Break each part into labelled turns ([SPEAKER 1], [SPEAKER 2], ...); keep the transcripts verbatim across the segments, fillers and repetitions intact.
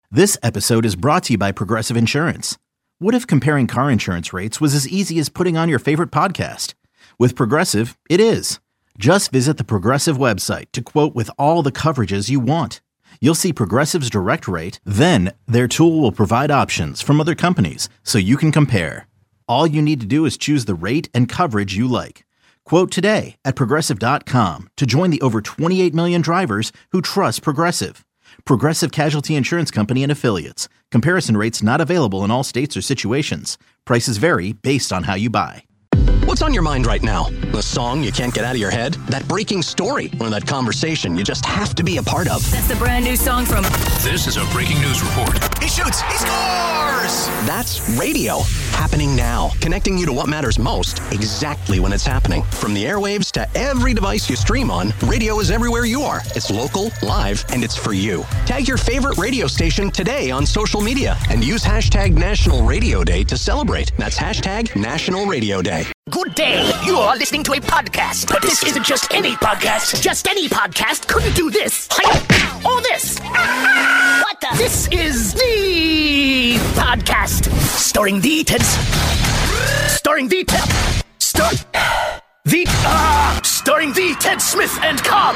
[SPEAKER 1] This episode is brought to you by Progressive Insurance. What if comparing car insurance rates was as easy as putting on your favorite podcast? With Progressive, it is. Just visit the Progressive website to quote with all the coverages you want. You'll see Progressive's direct rate, then their tool will provide options from other companies so you can compare. All you need to do is choose the rate and coverage you like. Quote today at progressive dot com to join the over twenty-eight million drivers who trust Progressive. Progressive Casualty Insurance Company and Affiliates. Comparison rates not available in all states or situations. Prices vary based on how you buy.
[SPEAKER 2] What's on your mind right now? The song you can't get out of your head? That breaking story? Or that conversation you just have to be a part of?
[SPEAKER 3] That's the brand new song from...
[SPEAKER 4] This is a breaking news report.
[SPEAKER 5] He shoots! He scores!
[SPEAKER 2] That's radio. Happening now. Connecting you to what matters most, exactly when it's happening. From the airwaves to every device you stream on, radio is everywhere you are. It's local, live, and it's for you. Tag your favorite radio station today on social media and use hashtag National Radio Day to celebrate. That's hashtag National Radio Day.
[SPEAKER 6] Good day. You are listening to a podcast. But this isn't just any podcast. Just any podcast couldn't do this. Or this. What the? This is the podcast. Starring the Teds. Starring the Ted. Star... The... Ah! Starring the Ted Smith and Cobb.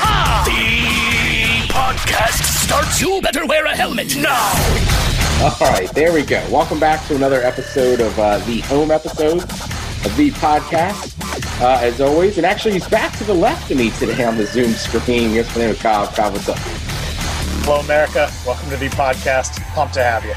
[SPEAKER 6] The podcast starts. You better wear a helmet now.
[SPEAKER 7] All right, there we go. Welcome back to another episode of uh, the home episode of the podcast, uh, as always. And actually, he's back to the left of me today on the Zoom screen. Yes, my name is Kyle. Kyle, what's up?
[SPEAKER 8] Hello, America. Welcome to the podcast. Pumped to have you.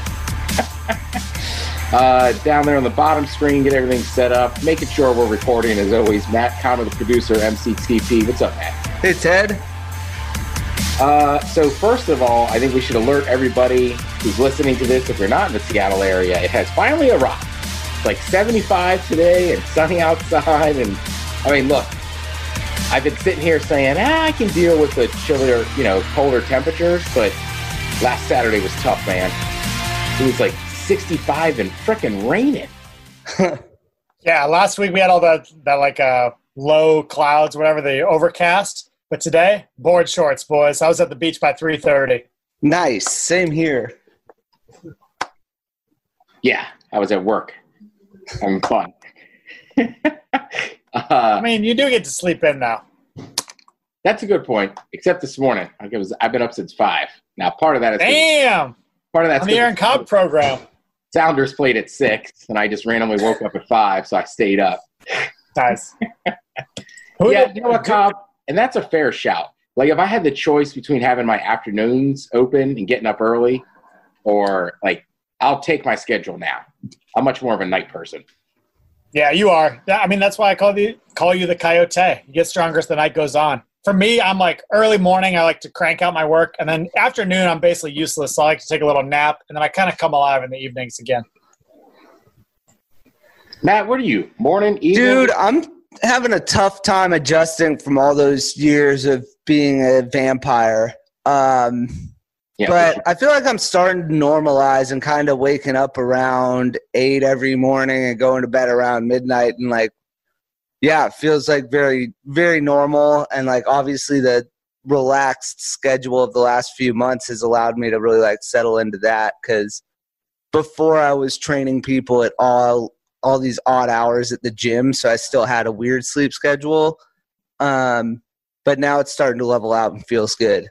[SPEAKER 7] uh, down there on the bottom screen, get everything set up, making sure we're recording, as always. Matt Connor, the producer, M C T P. What's up, Matt?
[SPEAKER 9] Hey, Ted.
[SPEAKER 7] Uh, so first of all, I think we should alert everybody who's listening to this, if you're not in the Seattle area, it has finally arrived. It's like seventy-five today and sunny outside. And I mean, look, I've been sitting here saying, ah, I can deal with the chillier, you know, colder temperatures, but last Saturday was tough, man. It was like sixty-five and frickin' raining.
[SPEAKER 8] Yeah, last week we had all that, that like uh, low clouds, whatever, the overcast. But today, board shorts, boys. I was at the beach by three thirty.
[SPEAKER 9] Nice. Same here.
[SPEAKER 7] Yeah, I was at work. Having fun. uh,
[SPEAKER 8] I mean, you do get to sleep in now.
[SPEAKER 7] That's a good point. Except this morning, like it was. I've been up since five. Now, part of that is
[SPEAKER 8] damn.
[SPEAKER 7] Part of that's
[SPEAKER 8] on the Aaron Cobb program.
[SPEAKER 7] Sounders played at six, and I just randomly woke up at five, so I stayed up.
[SPEAKER 8] Nice.
[SPEAKER 7] Yeah, you know what, Cobb? And that's a fair shout. Like, if I had the choice between having my afternoons open and getting up early, or like, I'll take my schedule now. I'm much more of a night person.
[SPEAKER 8] Yeah, you are. I mean, that's why I call you call you the coyote. You get stronger as the night goes on. For me, I'm like early morning, I like to crank out my work. And then afternoon, I'm basically useless. So I like to take a little nap. And then I kind of come alive in the evenings again.
[SPEAKER 7] Matt, what are you? Morning, evening?
[SPEAKER 9] Dude, I'm having a tough time adjusting from all those years of being a vampire. Um, yeah, but sure. I feel like I'm starting to normalize and kind of waking up around eight every morning and going to bed around midnight. And like, yeah, it feels like very, very normal. And like, obviously the relaxed schedule of the last few months has allowed me to really like settle into that. Cause before I was training people at all, all these odd hours at the gym. So I still had a weird sleep schedule. Um, but now it's starting to level out and feels good.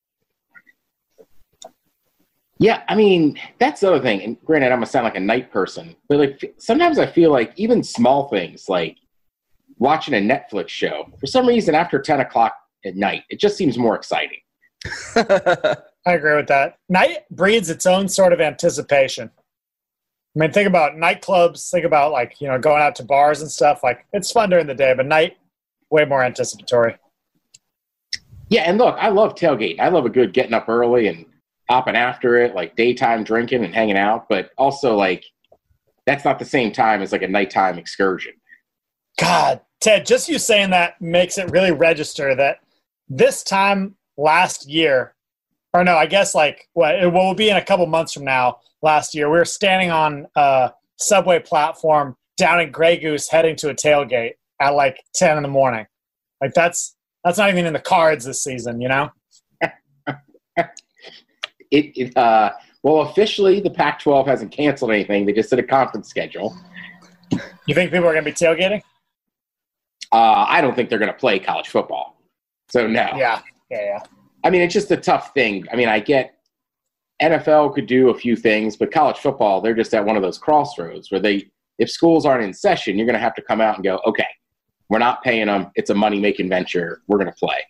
[SPEAKER 7] Yeah, I mean, that's the other thing. And granted, I'm going to sound like a night person, but like sometimes I feel like even small things like watching a Netflix show, for some reason after ten o'clock at night, it just seems more exciting.
[SPEAKER 8] I agree with that. Night breeds its own sort of anticipation. I mean, think about nightclubs, think about like, you know, going out to bars and stuff. Like, it's fun during the day, but night, way more anticipatory.
[SPEAKER 7] Yeah, and look, I love tailgating. I love a good getting up early and hopping after it, like daytime drinking and hanging out, but also like that's not the same time as like a nighttime excursion.
[SPEAKER 8] God, Ted, just you saying that makes it really register that this time last year, or no, I guess like what it will be in a couple months from now, last year, we were standing on a subway platform down in Grey Goose heading to a tailgate at like ten in the morning. Like that's that's not even in the cards this season, you know?
[SPEAKER 7] It, it uh, Well, officially, the Pac twelve hasn't canceled anything. They just did a conference schedule.
[SPEAKER 8] You think people are going to be tailgating?
[SPEAKER 7] Uh, I don't think they're going to play college football. So, no.
[SPEAKER 8] Yeah, yeah, yeah.
[SPEAKER 7] I mean, it's just a tough thing. I mean, I get N F L could do a few things, but college football, they're just at one of those crossroads where they, if schools aren't in session, you're going to have to come out and go, okay, we're not paying them. It's a money-making venture. We're going to play.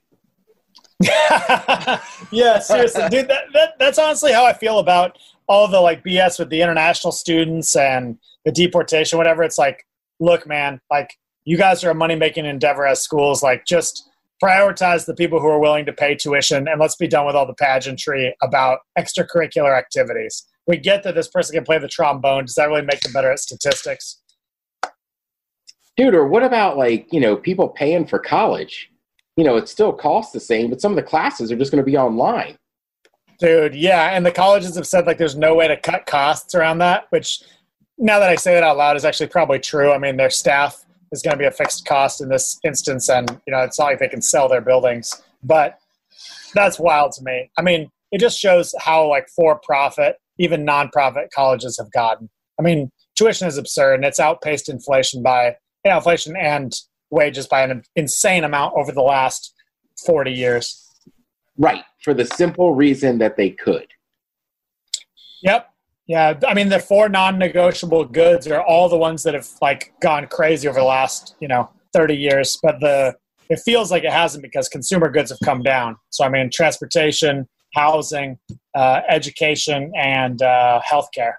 [SPEAKER 8] Yeah, seriously, dude. That, that that's honestly how I feel about all the like B S with the international students and the deportation, whatever. It's like, look, man, like you guys are a money making endeavor as schools. Like, just prioritize the people who are willing to pay tuition, and let's be done with all the pageantry about extracurricular activities. We get that this person can play the trombone. Does that really make them better at statistics?
[SPEAKER 7] Dude, or what about like, you know, people paying for college? You know, it still costs the same, but some of the classes are just going to be online.
[SPEAKER 8] Dude, yeah, and the colleges have said like there's no way to cut costs around that, which now that I say that out loud is actually probably true. I mean, their staff is going to be a fixed cost in this instance, and you know, it's not like they can sell their buildings. But that's wild to me. I mean, it just shows how like for-profit, even non-profit colleges have gotten. I mean, tuition is absurd, and it's outpaced inflation by you know, inflation and wages by an insane amount over the last forty years.
[SPEAKER 7] Right, for the simple reason that they could.
[SPEAKER 8] Yep. Yeah, I mean, the four non-negotiable goods are all the ones that have like gone crazy over the last, you know, thirty years. But the it feels like it hasn't because consumer goods have come down. So I mean, transportation, housing, uh, education, and uh, healthcare.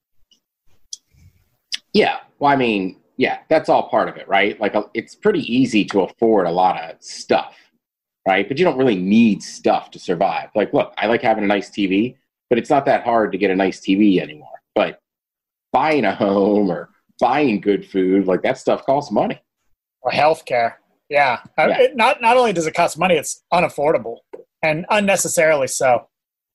[SPEAKER 7] Yeah, well, I mean, yeah, that's all part of it, right? Like, it's pretty easy to afford a lot of stuff, right? But you don't really need stuff to survive. Like, look, I like having a nice T V, but it's not that hard to get a nice T V anymore. But buying a home or buying good food, like that stuff costs money.
[SPEAKER 8] Or healthcare. Yeah. yeah. It, not not only does it cost money, it's unaffordable and unnecessarily so.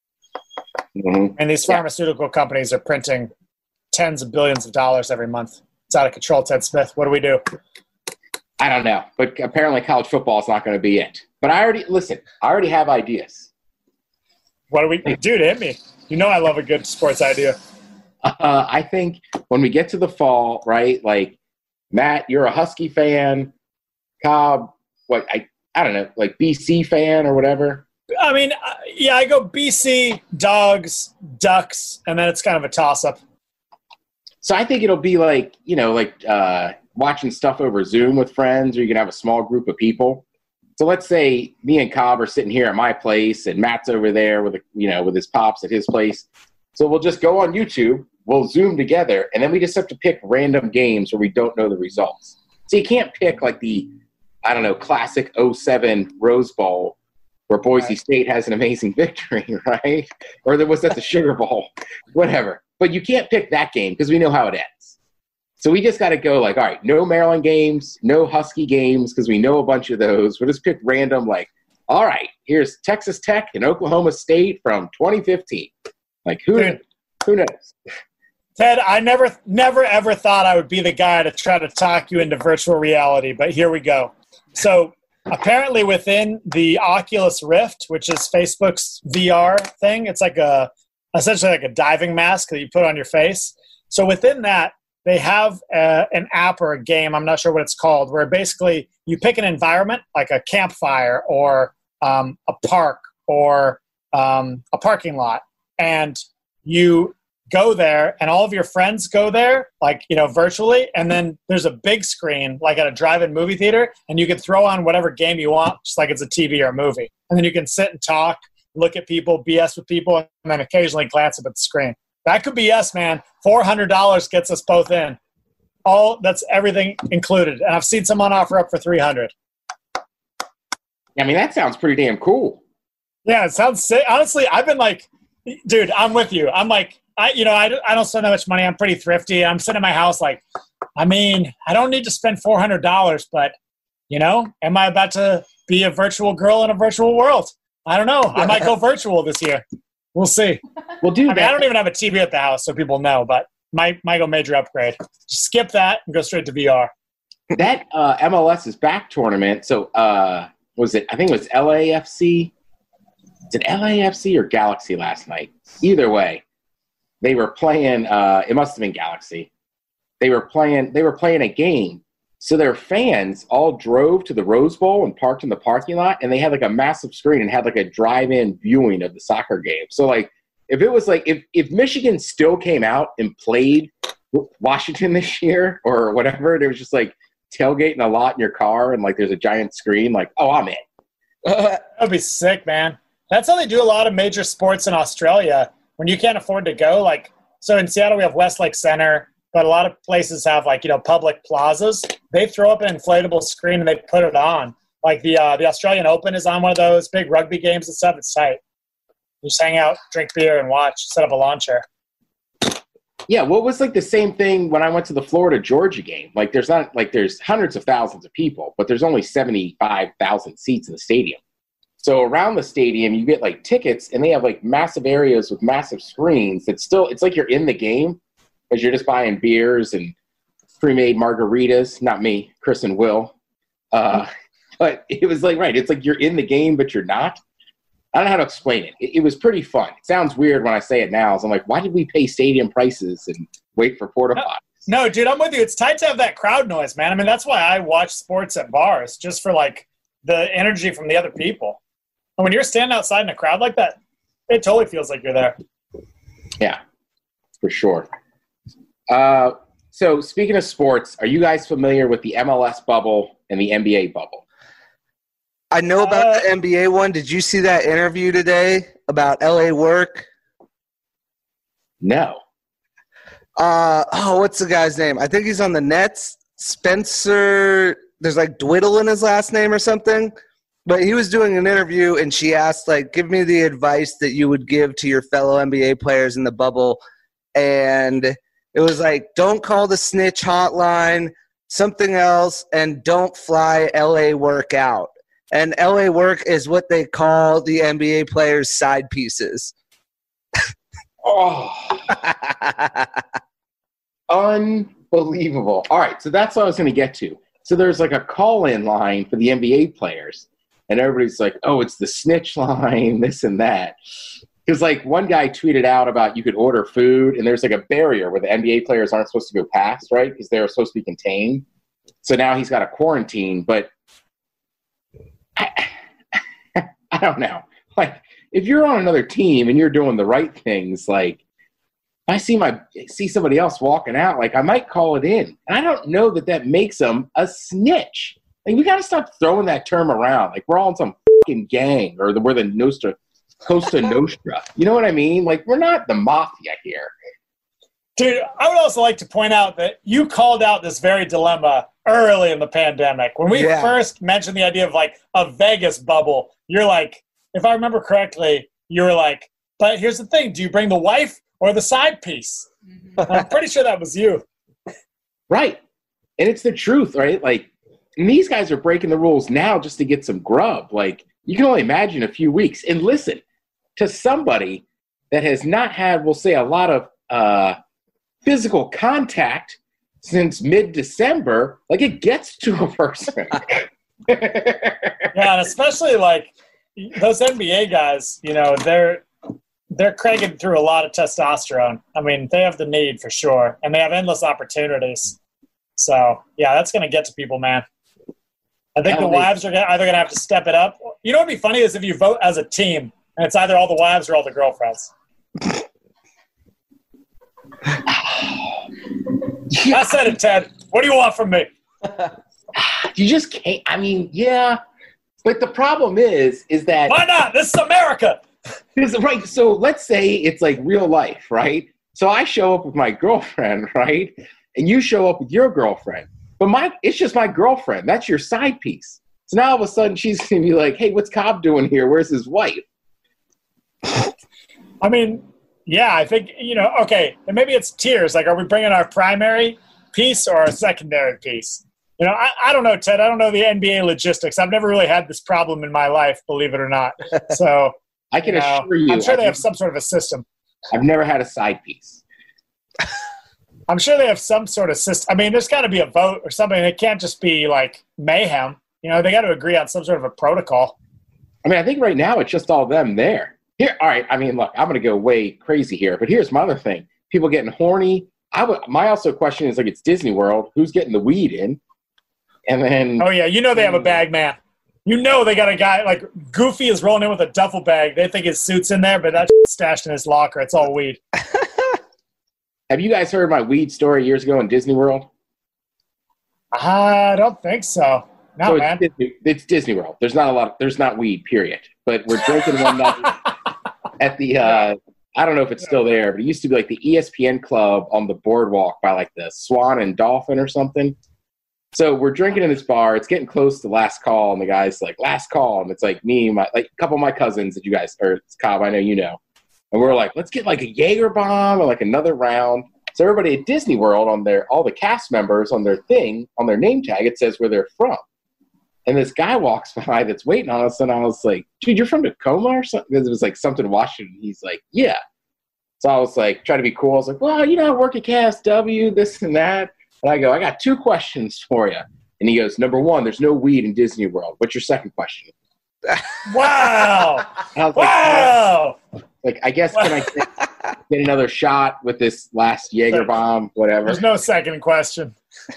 [SPEAKER 7] Mm-hmm.
[SPEAKER 8] And these pharmaceutical yeah. companies are printing tens of billions of dollars every month. It's out of control, Ted Smith. What do we do?
[SPEAKER 7] I don't know. But apparently college football is not going to be it. But I already, listen, I already have ideas.
[SPEAKER 8] What do we, dude, hit me. You know I love a good sports idea.
[SPEAKER 7] Uh, I think when we get to the fall, right, like, Matt, you're a Husky fan. Cobb, what, I, I don't know, like B C fan or whatever.
[SPEAKER 8] I mean, uh, yeah, I go B C, Dogs, Ducks, and then it's kind of a toss-up.
[SPEAKER 7] So I think it'll be like, you know, like uh, watching stuff over Zoom with friends, or you can have a small group of people. So let's say me and Cobb are sitting here at my place and Matt's over there with, a, you know, with his pops at his place. So we'll just go on YouTube, we'll Zoom together, and then we just have to pick random games where we don't know the results. So you can't pick like the, I don't know, classic oh seven Rose Bowl where Boise right. State has an amazing victory, right? Or there was at the Sugar Bowl, whatever. But you can't pick that game because we know how it ends. So we just got to go like, all right, no Maryland games, no Husky games because we know a bunch of those. We'll just pick random like, all right, here's Texas Tech and Oklahoma State from twenty fifteen. Like, who, Dude, who knows?
[SPEAKER 8] Ted, I never, never, ever thought I would be the guy to try to talk you into virtual reality, but here we go. So apparently within the Oculus Rift, which is Facebook's V R thing, it's like a essentially like a diving mask that you put on your face. So within that, they have uh, an app or a game, I'm not sure what it's called, where basically you pick an environment like a campfire or um, a park or um, a parking lot, and you go there and all of your friends go there, like, you know, virtually, and then there's a big screen like at a drive-in movie theater, and you can throw on whatever game you want, just like it's a T V or a movie. And then you can sit and talk, look at people, B S with people, and then occasionally glance up at the screen. That could be us, man. four hundred dollars gets us both in. All that's everything included. And I've seen someone offer up for three hundred dollars.
[SPEAKER 7] I mean, that sounds pretty damn cool.
[SPEAKER 8] Yeah, it sounds sick. Honestly, I've been like, dude, I'm with you. I'm like, I, you know, I, I don't spend that much money. I'm pretty thrifty. I'm sitting in my house like, I mean, I don't need to spend four hundred dollars, but, you know, am I about to be a virtual girl in a virtual world? I don't know. I might go virtual this year. We'll see.
[SPEAKER 7] Well, dude,
[SPEAKER 8] I mean, I don't even have a T V at the house, so people know, but might might go major upgrade. Just skip that and go straight to V R.
[SPEAKER 7] That uh, M L S's back tournament. So, uh, was it? I think it was L A F C. Is it L A F C or Galaxy last night? Either way, they were playing. Uh, it must have been Galaxy. They were playing. They were playing a game. So their fans all drove to the Rose Bowl and parked in the parking lot, and they had like a massive screen and had like a drive-in viewing of the soccer game. So like, if it was like if if Michigan still came out and played Washington this year or whatever, it was just like tailgating a lot in your car and like there's a giant screen. Like, oh, I'm in.
[SPEAKER 8] That'd be sick, man. That's how they do a lot of major sports in Australia when you can't afford to go. Like, so in Seattle we have Westlake Center. But a lot of places have, like, you know, public plazas. They throw up an inflatable screen and they put it on. Like the uh, the Australian Open is on one of those big rugby games and stuff. It's tight. You just hang out, drink beer, and watch. Set up a lawn chair.
[SPEAKER 7] Yeah, well, it was like the same thing when I went to the Florida-Georgia game. Like, there's not like there's hundreds of thousands of people, but there's only seventy-five thousand seats in the stadium. So around the stadium, you get like tickets, and they have like massive areas with massive screens. It's still it's like you're in the game. Because you're just buying beers and pre-made margaritas. Not me, Chris and Will. Uh, but it was like, right, it's like you're in the game, but you're not. I don't know how to explain it. It, it was pretty fun. It sounds weird when I say it now. So I'm like, why did we pay stadium prices and wait for porta potties?
[SPEAKER 8] No, no, dude, I'm with you. It's tight to have that crowd noise, man. I mean, that's why I watch sports at bars, just for, like, the energy from the other people. And when you're standing outside in a crowd like that, it totally feels like you're there.
[SPEAKER 7] Yeah, for sure. Uh, so speaking of sports, are you guys familiar with the M L S bubble and the N B A bubble?
[SPEAKER 9] I know about
[SPEAKER 8] uh,
[SPEAKER 9] the N B A one. Did you see that interview today about L A work?
[SPEAKER 7] No.
[SPEAKER 9] Uh, oh, what's the guy's name? I think he's on the Nets. Spencer, there's like Dwiddle in his last name or something. But he was doing an interview, and she asked, like, give me the advice that you would give to your fellow N B A players in the bubble. And it was like, don't call the snitch hotline, something else, and don't fly L A work out. And L A work is what they call the N B A players' side pieces.
[SPEAKER 7] Oh. Unbelievable. All right, so that's what I was going to get to. So there's like a call-in line for the N B A players, and everybody's like, oh, it's the snitch line, this and that. Because, like, one guy tweeted out about you could order food, and there's, like, a barrier where the N B A players aren't supposed to go past, right? Because they're supposed to be contained. So now he's got a quarantine. But I, I don't know. Like, if you're on another team and you're doing the right things, like, I see my see somebody else walking out, like, I might call it in. And I don't know that that makes them a snitch. Like, we got to stop throwing that term around. Like, we're all in some fucking gang, or the, we're the Nostra. Costa Nostra. You know what I mean? Like, we're not the mafia here.
[SPEAKER 8] Dude, I would also like to point out that you called out this very dilemma early in the pandemic. When we yeah. first mentioned the idea of, like, a Vegas bubble, you're like, if I remember correctly, you were like, but here's the thing, do you bring the wife or the side piece? I'm pretty sure that was you.
[SPEAKER 7] Right. And it's the truth, right? Like, and these guys are breaking the rules now just to get some grub. Like, you can only imagine a few weeks. And listen, to somebody that has not had, we'll say, a lot of uh, physical contact since mid-December, like, it gets to a person.
[SPEAKER 8] Yeah, and especially, like, those N B A guys, you know, they're they're cranking through a lot of testosterone. I mean, they have the need for sure, and they have endless opportunities. So, yeah, that's going to get to people, man. I think the wives are either going to have to step it up. You know what would be funny is if you vote as a team, and it's either all the wives or all the girlfriends. I said it, Ted. What do you want from me?
[SPEAKER 7] You just can't. I mean, yeah. But the problem is, is that.
[SPEAKER 8] Why not? This is America.
[SPEAKER 7] Right. So let's say it's like real life, right? So I show up with my girlfriend, right? And you show up with your girlfriend. But my, it's just my girlfriend. That's your side piece. So now all of a sudden she's going to be like, hey, what's Cobb doing here? Where's his wife?
[SPEAKER 8] I mean, yeah, I think, you know, okay, and maybe it's tiers. Like, are we bringing our primary piece or our secondary piece? You know, I, I don't know, Ted. I don't know the N B A logistics. I've never really had this problem in my life, believe it or not. So
[SPEAKER 7] I can
[SPEAKER 8] you know,
[SPEAKER 7] assure you.
[SPEAKER 8] I'm sure
[SPEAKER 7] I've
[SPEAKER 8] they have
[SPEAKER 7] never,
[SPEAKER 8] some sort of a system.
[SPEAKER 7] I've never had a side piece.
[SPEAKER 8] I'm sure they have some sort of system. I mean, there's got to be a vote or something. It can't just be like mayhem. You know, they got to agree on some sort of a protocol.
[SPEAKER 7] I mean, I think right now it's just all them there. Here, all right. I mean, look, I'm going to go way crazy here, but here's my other thing: people getting horny. I would. My also question is like, it's Disney World. Who's getting the weed in? And then,
[SPEAKER 8] oh yeah, you know they have a bag man. You know they got a guy like Goofy is rolling in with a duffel bag. They think his suit's in there, but that's stashed in his locker. It's all weed.
[SPEAKER 7] Have you guys heard my weed story years ago in Disney World?
[SPEAKER 8] I don't think so. No,
[SPEAKER 7] so
[SPEAKER 8] man.
[SPEAKER 7] It's Disney, it's Disney World. There's not a lot. Of, there's not weed, period. But we're drinking one night at the. Uh, I don't know if it's still there, but it used to be like the E S P N club on the boardwalk by like the Swan and Dolphin or something. So we're drinking in this bar. It's getting close to last call, and the guy's like, "Last call," and it's like me, my like a couple of my cousins that you guys, or Cobb, I know you know, and we're like, "Let's get like a Jaeger bomb or like another round." So everybody at Disney World on their all the cast members on their thing on their name tag, it says where they're from. And this guy walks by that's waiting on us, and I was like, "Dude, you're from Tacoma or something?" Because it was like something in Washington. He's like, "Yeah." So I was like, trying to be cool. I was like, "Well, you know, I work at K S W, this and that." And I go, "I got two questions for you." And he goes, "Number one, there's no weed in Disney World. What's your second question?"
[SPEAKER 8] Wow!
[SPEAKER 7] I was
[SPEAKER 8] wow!
[SPEAKER 7] Like, like, I guess, can I get, get another shot with this last Jaeger bomb, whatever?
[SPEAKER 8] There's no second question.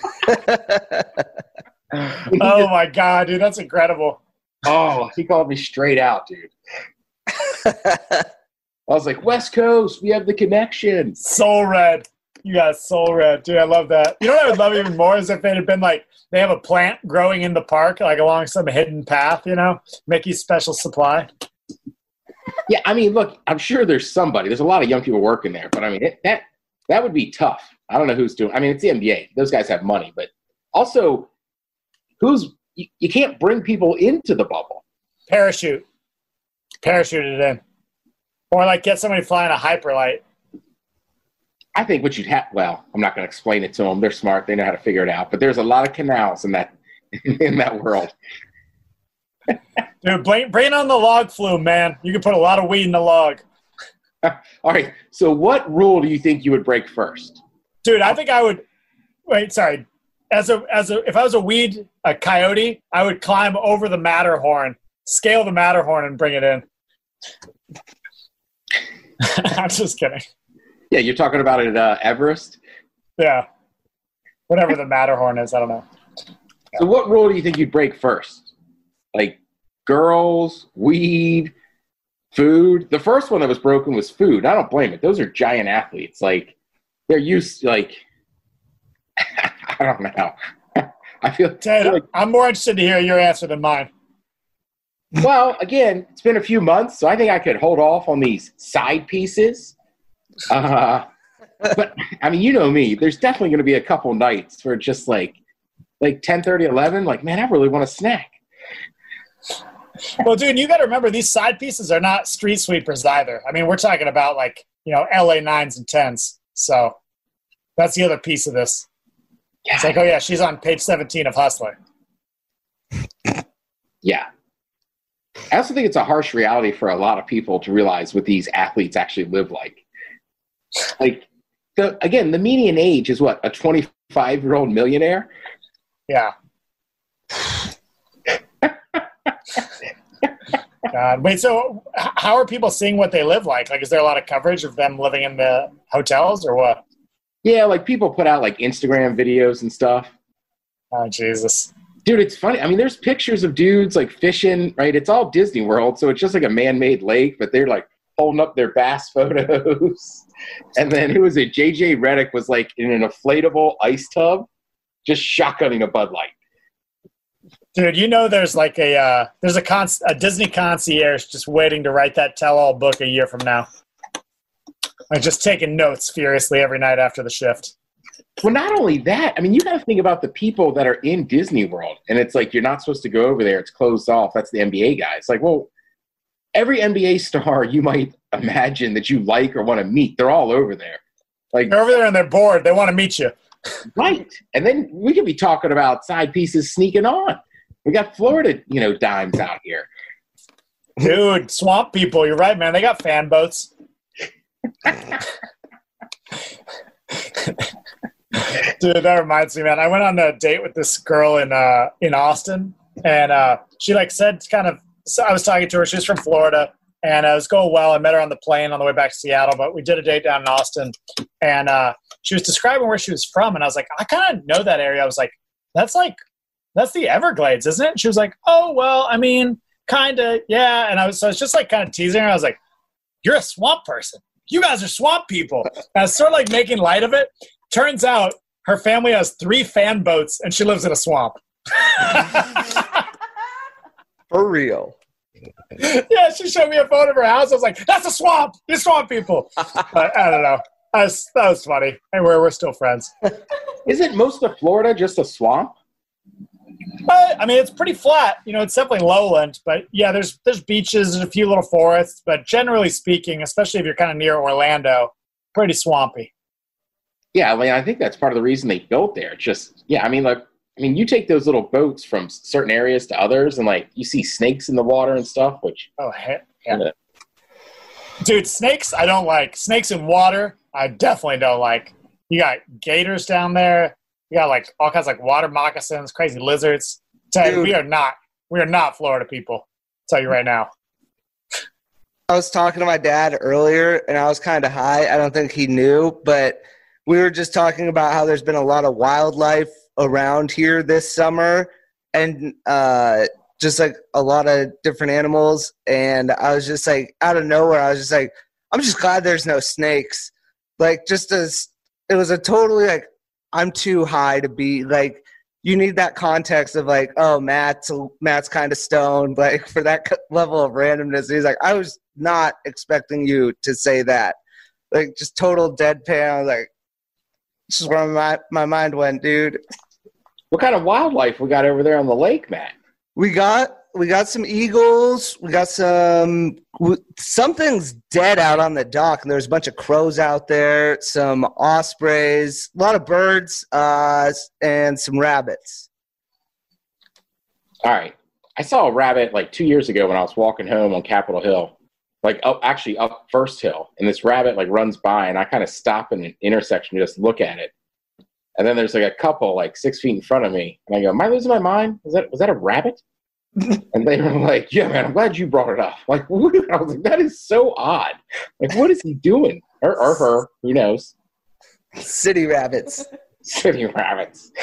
[SPEAKER 8] Oh, my God, dude. That's incredible.
[SPEAKER 7] Oh, he called me straight out, dude. I was like, West Coast, we have the connection.
[SPEAKER 8] Soul Red. You got Soul Red, dude. I love that. You know what I would love even more is if it had been like they have a plant growing in the park, like along some hidden path, you know, Mickey's Special Supply.
[SPEAKER 7] Yeah, I mean, look, I'm sure there's somebody. There's a lot of young people working there, but I mean, it, that that would be tough. I don't know who's doing. I mean, it's the N B A. Those guys have money, but also, who's you, you can't bring people into the bubble.
[SPEAKER 8] Parachute, parachute it in, or like get somebody flying a hyperlight.
[SPEAKER 7] I think what you'd have, well, I'm not going to explain it to them. They're smart. They know how to figure it out. But there's a lot of canals in that in that world.
[SPEAKER 8] Dude, bring, bring on the log flume, man. You can put a lot of weed in the log.
[SPEAKER 7] All right. So what rule do you think you would break first?
[SPEAKER 8] Dude, I think I would – wait, sorry. As a as a If I was a weed a coyote, I would climb over the Matterhorn, scale the Matterhorn, and bring it in. I'm just kidding.
[SPEAKER 7] Yeah, you're talking about it at uh, Everest?
[SPEAKER 8] Yeah. Whatever the Matterhorn is, I don't know. Yeah.
[SPEAKER 7] So what rule do you think you'd break first? Like girls, weed, food? The first one that was broken was food. I don't blame it. Those are giant athletes. Like, they're used to, like, I don't know. I feel,
[SPEAKER 8] Ted,
[SPEAKER 7] feel like,
[SPEAKER 8] I'm more interested to hear your answer than mine.
[SPEAKER 7] Well, again, it's been a few months, so I think I could hold off on these side pieces. Uh, but I mean, you know me, there's definitely going to be a couple nights where just like, like ten thirty, eleven, like, man, I really want a snack.
[SPEAKER 8] Well, dude, you got to remember these side pieces are not street sweepers either. I mean, we're talking about like, you know, L A nines and tens. So that's the other piece of this. Yeah. It's like, oh yeah, she's on page seventeen of Hustler.
[SPEAKER 7] Yeah. I also think it's a harsh reality for a lot of people to realize what these athletes actually live like. Like, the, again, the median age is what, a twenty-five-year-old millionaire?
[SPEAKER 8] Yeah. God. Wait, so how are people seeing what they live like? Like, is there a lot of coverage of them living in the hotels or what?
[SPEAKER 7] Yeah, like people put out like Instagram videos and stuff.
[SPEAKER 8] Oh, Jesus.
[SPEAKER 7] Dude, it's funny. I mean, there's pictures of dudes like fishing, right? It's all Disney World, so it's just like a man-made lake, but they're like holding up their bass photos. And then who was it? J J Redick was like in an inflatable ice tub, just shotgunning a Bud Light.
[SPEAKER 8] Dude, you know there's like a uh, there's a, con- a Disney concierge just waiting to write that tell-all book a year from now. Like just taking notes furiously every night after the shift.
[SPEAKER 7] Well, not only that, I mean, you got to think about the people that are in Disney World, and it's like you're not supposed to go over there. It's closed off. That's the N B A guys. Like, well, every N B A star you might imagine that you like or want to meet, they're all over there. Like
[SPEAKER 8] they're over there and they're bored. They want to meet you.
[SPEAKER 7] Right. And then we could be talking about side pieces sneaking on. We got Florida, you know, dimes out here.
[SPEAKER 8] Dude, swamp people. You're right, man. They got fan boats. Dude, that reminds me, man. I went on a date with this girl in uh, in Austin, and uh, she like said kind of. So I was talking to her. She's from Florida, and uh, it was going well. I met her on the plane on the way back to Seattle, but we did a date down in Austin, and uh, she was describing where she was from, and I was like, I kind of know that area. I was like, that's like, that's the Everglades, isn't it? And she was like, oh, well, I mean, kind of, yeah. And I was, so I was just like kind of teasing her. I was like, you're a swamp person. You guys are swamp people. And I was sort of like making light of it. Turns out her family has three fan boats, and she lives in a swamp.
[SPEAKER 9] For real.
[SPEAKER 8] Yeah, she showed me a photo of her house. I was like, that's a swamp. You're swamp people. But I don't know. That was, that was funny. And we're, we're still friends.
[SPEAKER 7] Isn't most of Florida just a swamp?
[SPEAKER 8] Uh, I mean, it's pretty flat. You know, it's definitely lowland. But, yeah, there's there's beaches and a few little forests. But generally speaking, especially if you're kind of near Orlando, pretty swampy.
[SPEAKER 7] Yeah, I mean, I think that's part of the reason they built there. It's just, yeah, I mean, like, I mean, you take those little boats from certain areas to others, and, like, you see snakes in the water and stuff, which...
[SPEAKER 8] Oh, heck yeah. Kinda... Dude, snakes I don't like. Snakes in water, I definitely don't like. You got gators down there. You got, like, all kinds of, like, water moccasins, crazy lizards. Tell you, we are not, we are not Florida people. I'll tell you right now.
[SPEAKER 9] I was talking to my dad earlier, and I was kind of high. I don't think he knew, but we were just talking about how there's been a lot of wildlife around here this summer, and uh, just like a lot of different animals. And I was just like, out of nowhere, I was just like, I'm just glad there's no snakes. Like, just as it was a totally like, I'm too high to be like, you need that context of like, oh, Matt's Matt's kind of stoned, like for that level of randomness. He's like, I was not expecting you to say that. Like, just total deadpan. I was like, this is where my my mind went, dude.
[SPEAKER 7] What kind of wildlife we got over there on the lake, Matt?
[SPEAKER 9] We got we got some eagles. We got some something's dead out on the dock, and there's a bunch of crows out there. Some ospreys, a lot of birds, uh, and some rabbits.
[SPEAKER 7] All right, I saw a rabbit like two years ago when I was walking home on Capitol Hill, like up actually up First Hill, and this rabbit like runs by, and I kind of stop in an intersection to just look at it. And then there's like a couple like six feet in front of me, and I go, "Am I losing my mind? Was that was that a rabbit?" And they were like, "Yeah, man, I'm glad you brought it up." Like, what? I was like, "That is so odd. Like, what is he doing?" Or, or her? Who knows?
[SPEAKER 9] City rabbits.
[SPEAKER 7] City rabbits.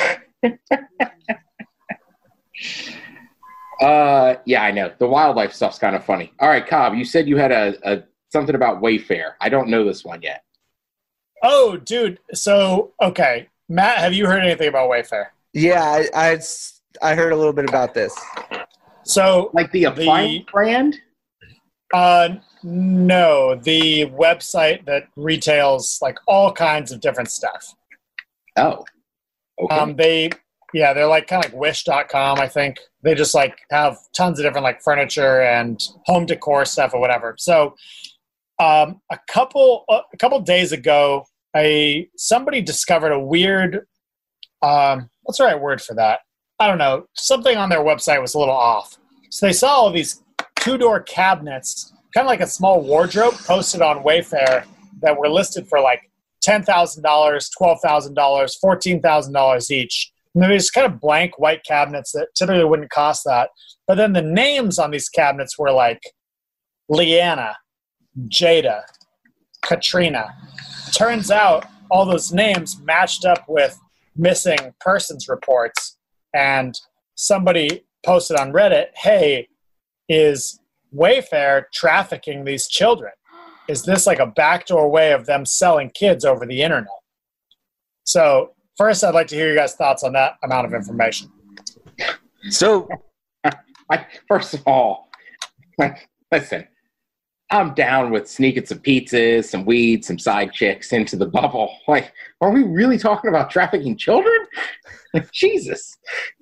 [SPEAKER 7] uh, yeah, I know the wildlife stuff's kind of funny. All right, Cobb, you said you had a, a something about Wayfair. I don't know this one yet.
[SPEAKER 8] Oh, dude. So, okay. Matt, have you heard anything about Wayfair?
[SPEAKER 9] Yeah, I I, I heard a little bit about this.
[SPEAKER 8] So,
[SPEAKER 7] like the appliance the, brand?
[SPEAKER 8] Uh, no, the website that retails like all kinds of different stuff.
[SPEAKER 7] Oh, okay.
[SPEAKER 8] Um, they, yeah, they're like kind of like wish dot com, I think. They just like have tons of different like furniture and home decor stuff or whatever. So, um, a couple a couple days ago, a somebody discovered a weird, um, what's the right word for that? I don't know. Something on their website was a little off. So they saw all these two-door cabinets, kind of like a small wardrobe, posted on Wayfair that were listed for like ten thousand dollars, twelve thousand dollars, fourteen thousand dollars each. And they're just kind of blank white cabinets that typically wouldn't cost that. But then the names on these cabinets were like Leanna, Jada, Katrina. Turns out all those names matched up with missing persons reports, and somebody posted on Reddit, hey, is Wayfair trafficking these children? Is this like a backdoor way of them selling kids over the internet? So first, I'd like to hear your guys' thoughts on that amount of information.
[SPEAKER 7] So, I, first of all, listen, I'm down with sneaking some pizzas, some weed, some side chicks into the bubble. Like, are we really talking about trafficking children? Jesus.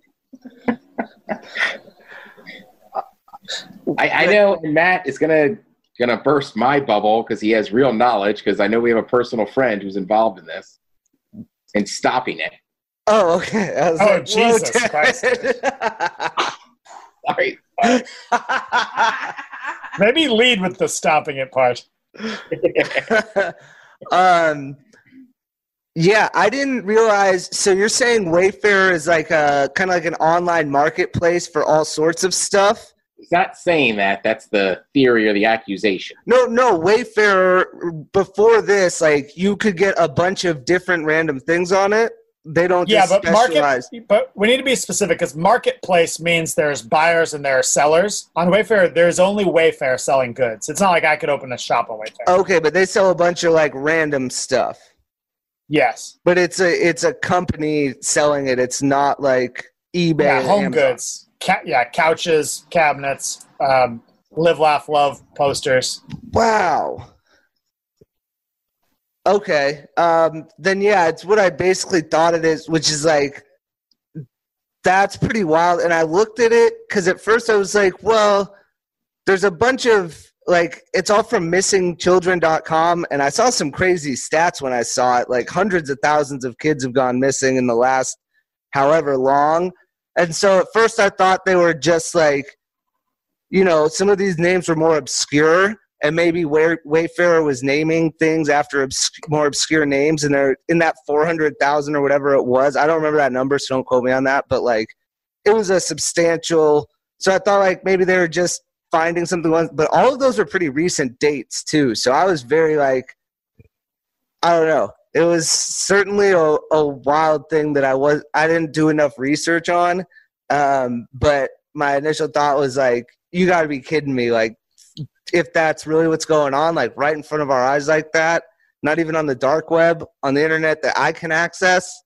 [SPEAKER 7] I, I know Matt is gonna gonna burst my bubble because he has real knowledge. Because I know we have a personal friend who's involved in this and stopping it.
[SPEAKER 9] Oh, okay. I was
[SPEAKER 8] oh,
[SPEAKER 9] like,
[SPEAKER 8] Jesus Christ!
[SPEAKER 7] Sorry.
[SPEAKER 8] Maybe lead with the stopping it part.
[SPEAKER 9] um, yeah, I didn't realize. So you're saying Wayfair is like a kind of like an online marketplace for all sorts of stuff?
[SPEAKER 7] He's not saying that. That's the theory or the accusation.
[SPEAKER 9] No, no. Wayfair, before this, like, you could get a bunch of different random things on it. They don't
[SPEAKER 8] yeah,
[SPEAKER 9] just
[SPEAKER 8] but
[SPEAKER 9] specialize.
[SPEAKER 8] Market, but we need to be specific because marketplace means there's buyers and there are sellers. On Wayfair, there's only Wayfair selling goods. It's not like I could open a shop on Wayfair.
[SPEAKER 9] Okay, but they sell a bunch of like random stuff.
[SPEAKER 8] Yes,
[SPEAKER 9] but it's a it's a company selling it. It's not like eBay.
[SPEAKER 8] Yeah, home
[SPEAKER 9] Amazon.
[SPEAKER 8] goods. Ca- yeah, couches, cabinets, um, live, laugh, love posters.
[SPEAKER 9] Wow. Okay. Um, then, yeah, it's what I basically thought it is, which is like, that's pretty wild. And I looked at it because at first I was like, well, there's a bunch of, like, it's all from missing children dot com. And I saw some crazy stats when I saw it. Like, hundreds of thousands of kids have gone missing in the last however long. And so at first I thought they were just like, you know, some of these names were more obscure. And maybe Way- Wayfair was naming things after obs- more obscure names, and they're in that four hundred thousand or whatever it was. I don't remember that number, so don't quote me on that. But, like, it was a substantial – so I thought, like, maybe they were just finding something. But all of those were pretty recent dates, too. So I was very, like – I don't know. It was certainly a, a wild thing that I was – I didn't do enough research on. Um, but my initial thought was, like, you got to be kidding me. Like, if that's really what's going on, like right in front of our eyes like that, not even on the dark web, on the internet that I can access.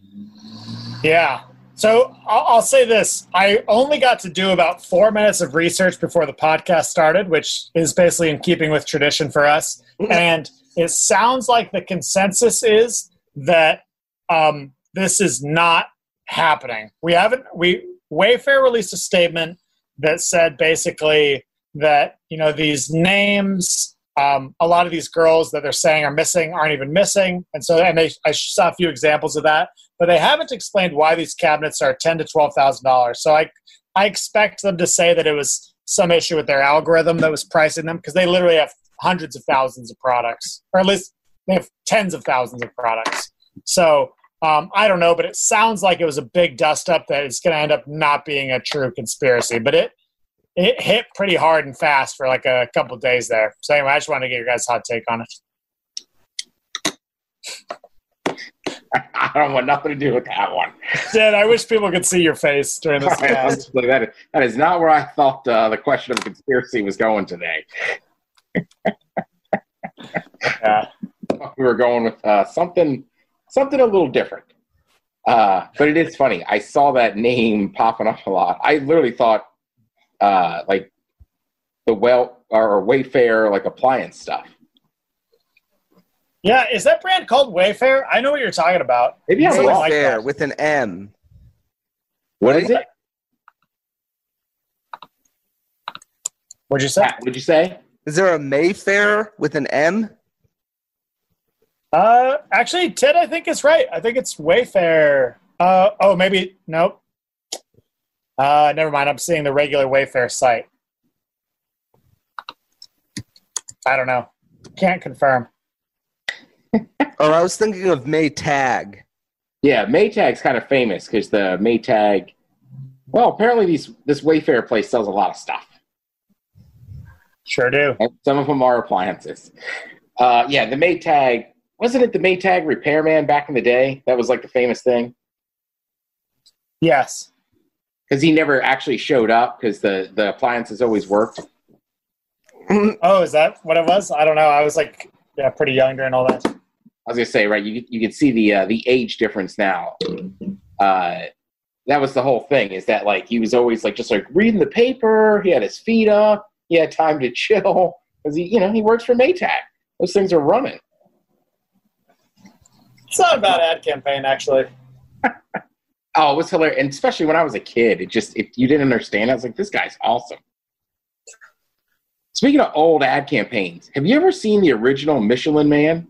[SPEAKER 8] Yeah. So I'll, I'll say this. I only got to do about four minutes of research before the podcast started, which is basically in keeping with tradition for us. And it sounds like the consensus is that um, this is not happening. We haven't, we, Wayfair released a statement that said basically that, you know, these names, um, a lot of these girls that they're saying are missing aren't even missing. And so, and they, I saw a few examples of that, but they haven't explained why these cabinets are ten to twelve thousand dollars. So I, I expect them to say that it was some issue with their algorithm that was pricing them, because they literally have hundreds of thousands of products, or at least they have tens of thousands of products. So um, I don't know, but it sounds like it was a big dust up that it's going to end up not being a true conspiracy, but it, It hit pretty hard and fast for like a couple of days there. So anyway, I just wanted to get your guys' hot take on it.
[SPEAKER 7] I don't want nothing to do with that one.
[SPEAKER 8] Dad, I wish people could see your face during this cast.
[SPEAKER 7] that, is, that is not where I thought uh, the question of the conspiracy was going today.
[SPEAKER 8] Yeah.
[SPEAKER 7] We were going with uh, something, something a little different. Uh, but it is funny. I saw that name popping up a lot. I literally thought, Uh, like the well or Wayfair, like appliance stuff.
[SPEAKER 8] Yeah, is that brand called Wayfair? I know what you're talking about.
[SPEAKER 7] Maybe I'm wrong.
[SPEAKER 9] Wayfair with an M.
[SPEAKER 7] What is it?
[SPEAKER 8] What'd you say?
[SPEAKER 7] Pat, what'd you say?
[SPEAKER 9] Is there a Mayfair with an M?
[SPEAKER 8] Uh, actually, Ted, I think it's right. I think it's Wayfair. Uh, oh, maybe nope. Uh, never mind. I'm seeing the regular Wayfair site. I don't know. Can't confirm.
[SPEAKER 9] Oh, I was thinking of Maytag.
[SPEAKER 7] Yeah, Maytag's kind of famous because the Maytag. Well, apparently these this Wayfair place sells a lot of stuff.
[SPEAKER 8] Sure do.
[SPEAKER 7] And some of them are appliances. Uh, yeah, the Maytag. Wasn't it the Maytag repairman back in the day? That was like the famous thing.
[SPEAKER 8] Yes.
[SPEAKER 7] Because he never actually showed up because the, the appliances always worked.
[SPEAKER 8] Oh, is that what it was? I don't know. I was like, yeah, pretty young during all that.
[SPEAKER 7] I was gonna say, right? You you can see the uh, the age difference now. Uh, that was the whole thing. Is that like he was always like just like reading the paper. He had his feet up. He had time to chill because he you know he works for Maytag. Those things are running.
[SPEAKER 8] It's not a bad ad campaign, actually.
[SPEAKER 7] Oh, it was hilarious, and especially when I was a kid. It just if you didn't understand, I was like, this guy's awesome. Speaking of old ad campaigns, have you ever seen the original Michelin Man?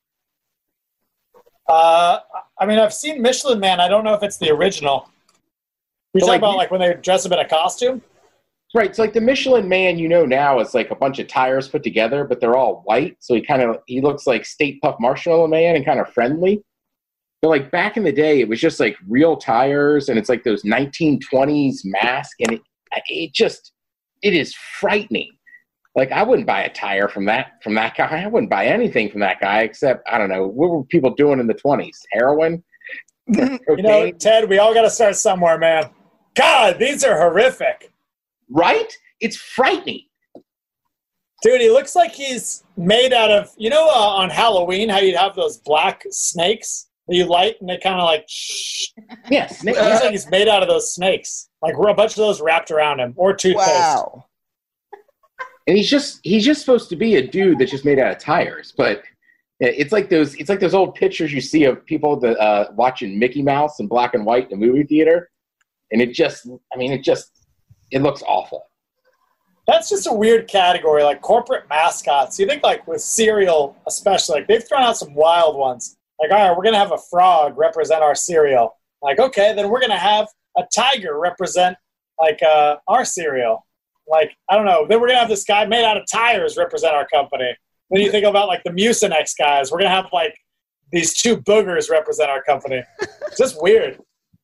[SPEAKER 8] Uh, I mean, I've seen Michelin Man. I don't know if it's the original. You're
[SPEAKER 7] So,
[SPEAKER 8] talking
[SPEAKER 7] like,
[SPEAKER 8] about like when they dress up in a costume?
[SPEAKER 7] Right. So like the Michelin Man, you know now is like a bunch of tires put together, but they're all white. So he kind of he looks like State Puft Marshmallow Man and kind of friendly. But like back in the day, it was just like real tires, and it's like those nineteen twenties mask, and it it just it is frightening. Like, I wouldn't buy a tire from that from that guy. I wouldn't buy anything from that guy except, I don't know, what were people doing in the twenties? Heroin?
[SPEAKER 8] You know, Ted, we all got to start somewhere, man. God, these are horrific.
[SPEAKER 7] Right? It's frightening.
[SPEAKER 8] Dude, he looks like he's made out of, you know, uh, on Halloween, how you'd have those black snakes that you light and they kind of like, shh.
[SPEAKER 7] Yeah, snake.
[SPEAKER 8] He looks like he's made out of those snakes. Like a bunch of those wrapped around him, or toothpaste.
[SPEAKER 9] Wow.
[SPEAKER 7] And he's just he's just supposed to be a dude that's just made out of tires. But it's like those it's like those old pictures you see of people that uh, watching Mickey Mouse in black and white in the movie theater. And it just, I mean, it just, it looks awful.
[SPEAKER 8] That's just a weird category, like corporate mascots. You think, like, with cereal especially, like, they've thrown out some wild ones. Like, all right, we're going to have a frog represent our cereal. Like, okay, then we're going to have a tiger represent, like, uh, our cereal. Like, I don't know. Then we're going to have this guy made out of tires represent our company. Then you think about, like, the Mucinex guys. We're going to have, like, these two boogers represent our company. It's just weird.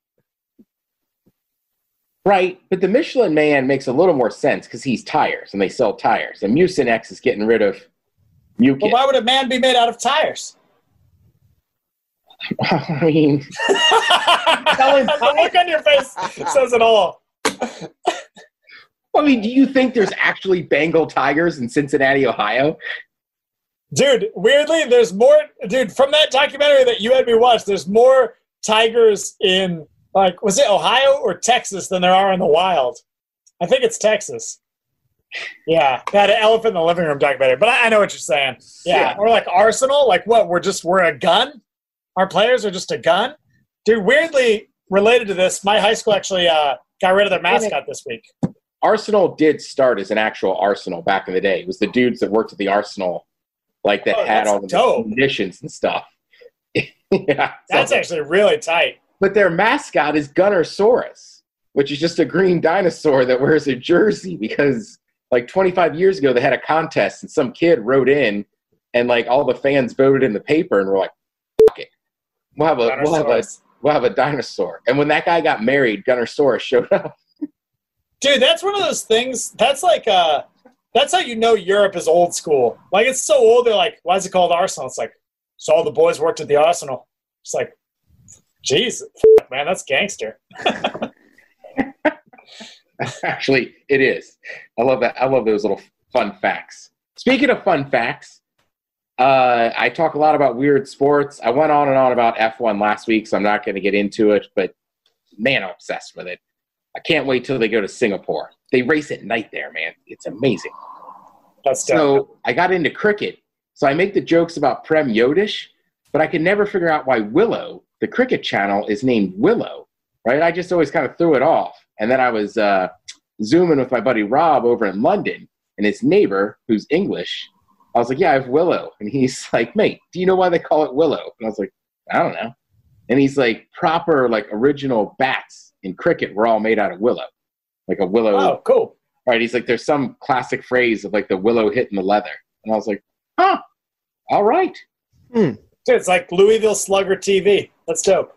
[SPEAKER 7] Right, but the Michelin Man makes a little more sense because he's tires, and they sell tires. And Mucinex is getting rid of mucus.
[SPEAKER 8] But why would a man be made out of tires?
[SPEAKER 7] I mean,
[SPEAKER 8] the look on your face says it all.
[SPEAKER 7] I mean, do you think there's actually Bengal tigers in Cincinnati, Ohio?
[SPEAKER 8] Dude, weirdly, there's more. Dude, from that documentary that you had me watch, there's more tigers in, like, was it Ohio or Texas than there are in the wild? I think it's Texas. Yeah, that elephant in the living room documentary. But I, I know what you're saying. Yeah. yeah, or like Arsenal. Like what? We're just we're a gun. Our players are just a gun. Dude, weirdly related to this, my high school actually uh, got rid of their mascot this week.
[SPEAKER 7] Arsenal did start as an actual Arsenal back in the day. It was the dudes that worked at the Arsenal, like that
[SPEAKER 8] oh,
[SPEAKER 7] had all the
[SPEAKER 8] dope.
[SPEAKER 7] munitions and stuff. Yeah,
[SPEAKER 8] that's so, actually really tight.
[SPEAKER 7] But their mascot is Gunnersaurus, which is just a green dinosaur that wears a jersey because, like, twenty-five years ago, they had a contest and some kid wrote in and, like, all the fans voted in the paper and were like, fuck it. We'll have a, we'll have a, we'll have a dinosaur. And when that guy got married, Gunnersaurus showed up.
[SPEAKER 8] Dude, that's one of those things. That's like, uh, that's how you know Europe is old school. Like, it's so old, they're like, why is it called Arsenal? It's like, so all the boys worked at the Arsenal. It's like, jeez, man, that's gangster.
[SPEAKER 7] Actually, it is. I love that. I love those little fun facts. Speaking of fun facts, uh, I talk a lot about weird sports. I went on and on about F one last week, so I'm not going to get into it, but man, I'm obsessed with it. I can't wait till they go to Singapore. They race at night there, man. It's amazing.
[SPEAKER 8] That's
[SPEAKER 7] so dope. I got into cricket. So I make the jokes about Prem Yodish, but I can never figure out why Willow, the cricket channel, is named Willow, right? I just always kind of threw it off. And then I was uh, Zooming with my buddy Rob over in London, and his neighbor, who's English, I was like, yeah, I have Willow. And he's like, mate, do you know why they call it Willow? And I was like, I don't know. And he's like, proper, like, original bats in cricket were all made out of willow. Like a willow.
[SPEAKER 8] Oh, cool.
[SPEAKER 7] Right, he's like, there's some classic phrase of, like, the willow hitting the leather. And I was like, huh, all right.
[SPEAKER 8] Hmm. Dude, it's like Louisville Slugger T V. That's dope.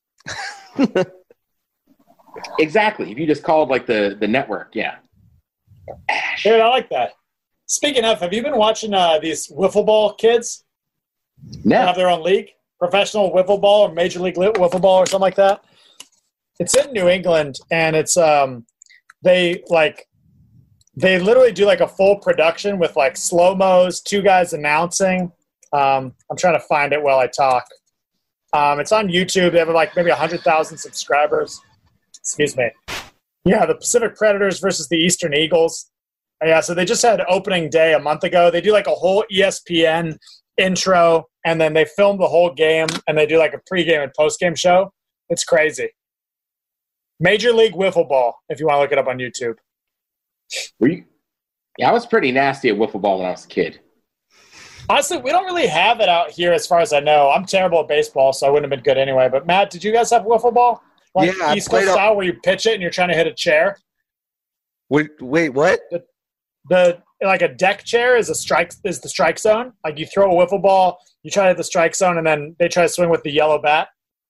[SPEAKER 7] Exactly. If you just called, like, the, the network, yeah.
[SPEAKER 8] Dude, I like that. Speaking of, have you been watching uh, these wiffle ball kids?
[SPEAKER 7] No.
[SPEAKER 8] They have their own league? Professional wiffle ball or Major League wiffle ball or something like that? It's in New England, and it's um, they like they literally do like a full production with like slow mos, two guys announcing. Um, I'm trying to find it while I talk. Um, it's on YouTube. They have like maybe a hundred thousand subscribers. Excuse me. Yeah, the Pacific Predators versus the Eastern Eagles. Yeah, so they just had opening day a month ago. They do like a whole E S P N intro, and then they film the whole game, and they do like a pregame and postgame show. It's crazy. Major League Wiffle Ball, if you want to look it up on YouTube.
[SPEAKER 7] Were you? Yeah, I was pretty nasty at wiffle ball when I was a kid.
[SPEAKER 8] Honestly, we don't really have it out here as far as I know. I'm terrible at baseball, so I wouldn't have been good anyway. But, Matt, did you guys have wiffle ball? Like
[SPEAKER 9] yeah,
[SPEAKER 8] East Coast style where you pitch it and you're trying to hit a chair?
[SPEAKER 9] Wait, wait what?
[SPEAKER 8] The, the like a deck chair is a strike is the strike zone. Like you throw a wiffle ball, you try to hit the strike zone, and then they try to swing with the yellow bat.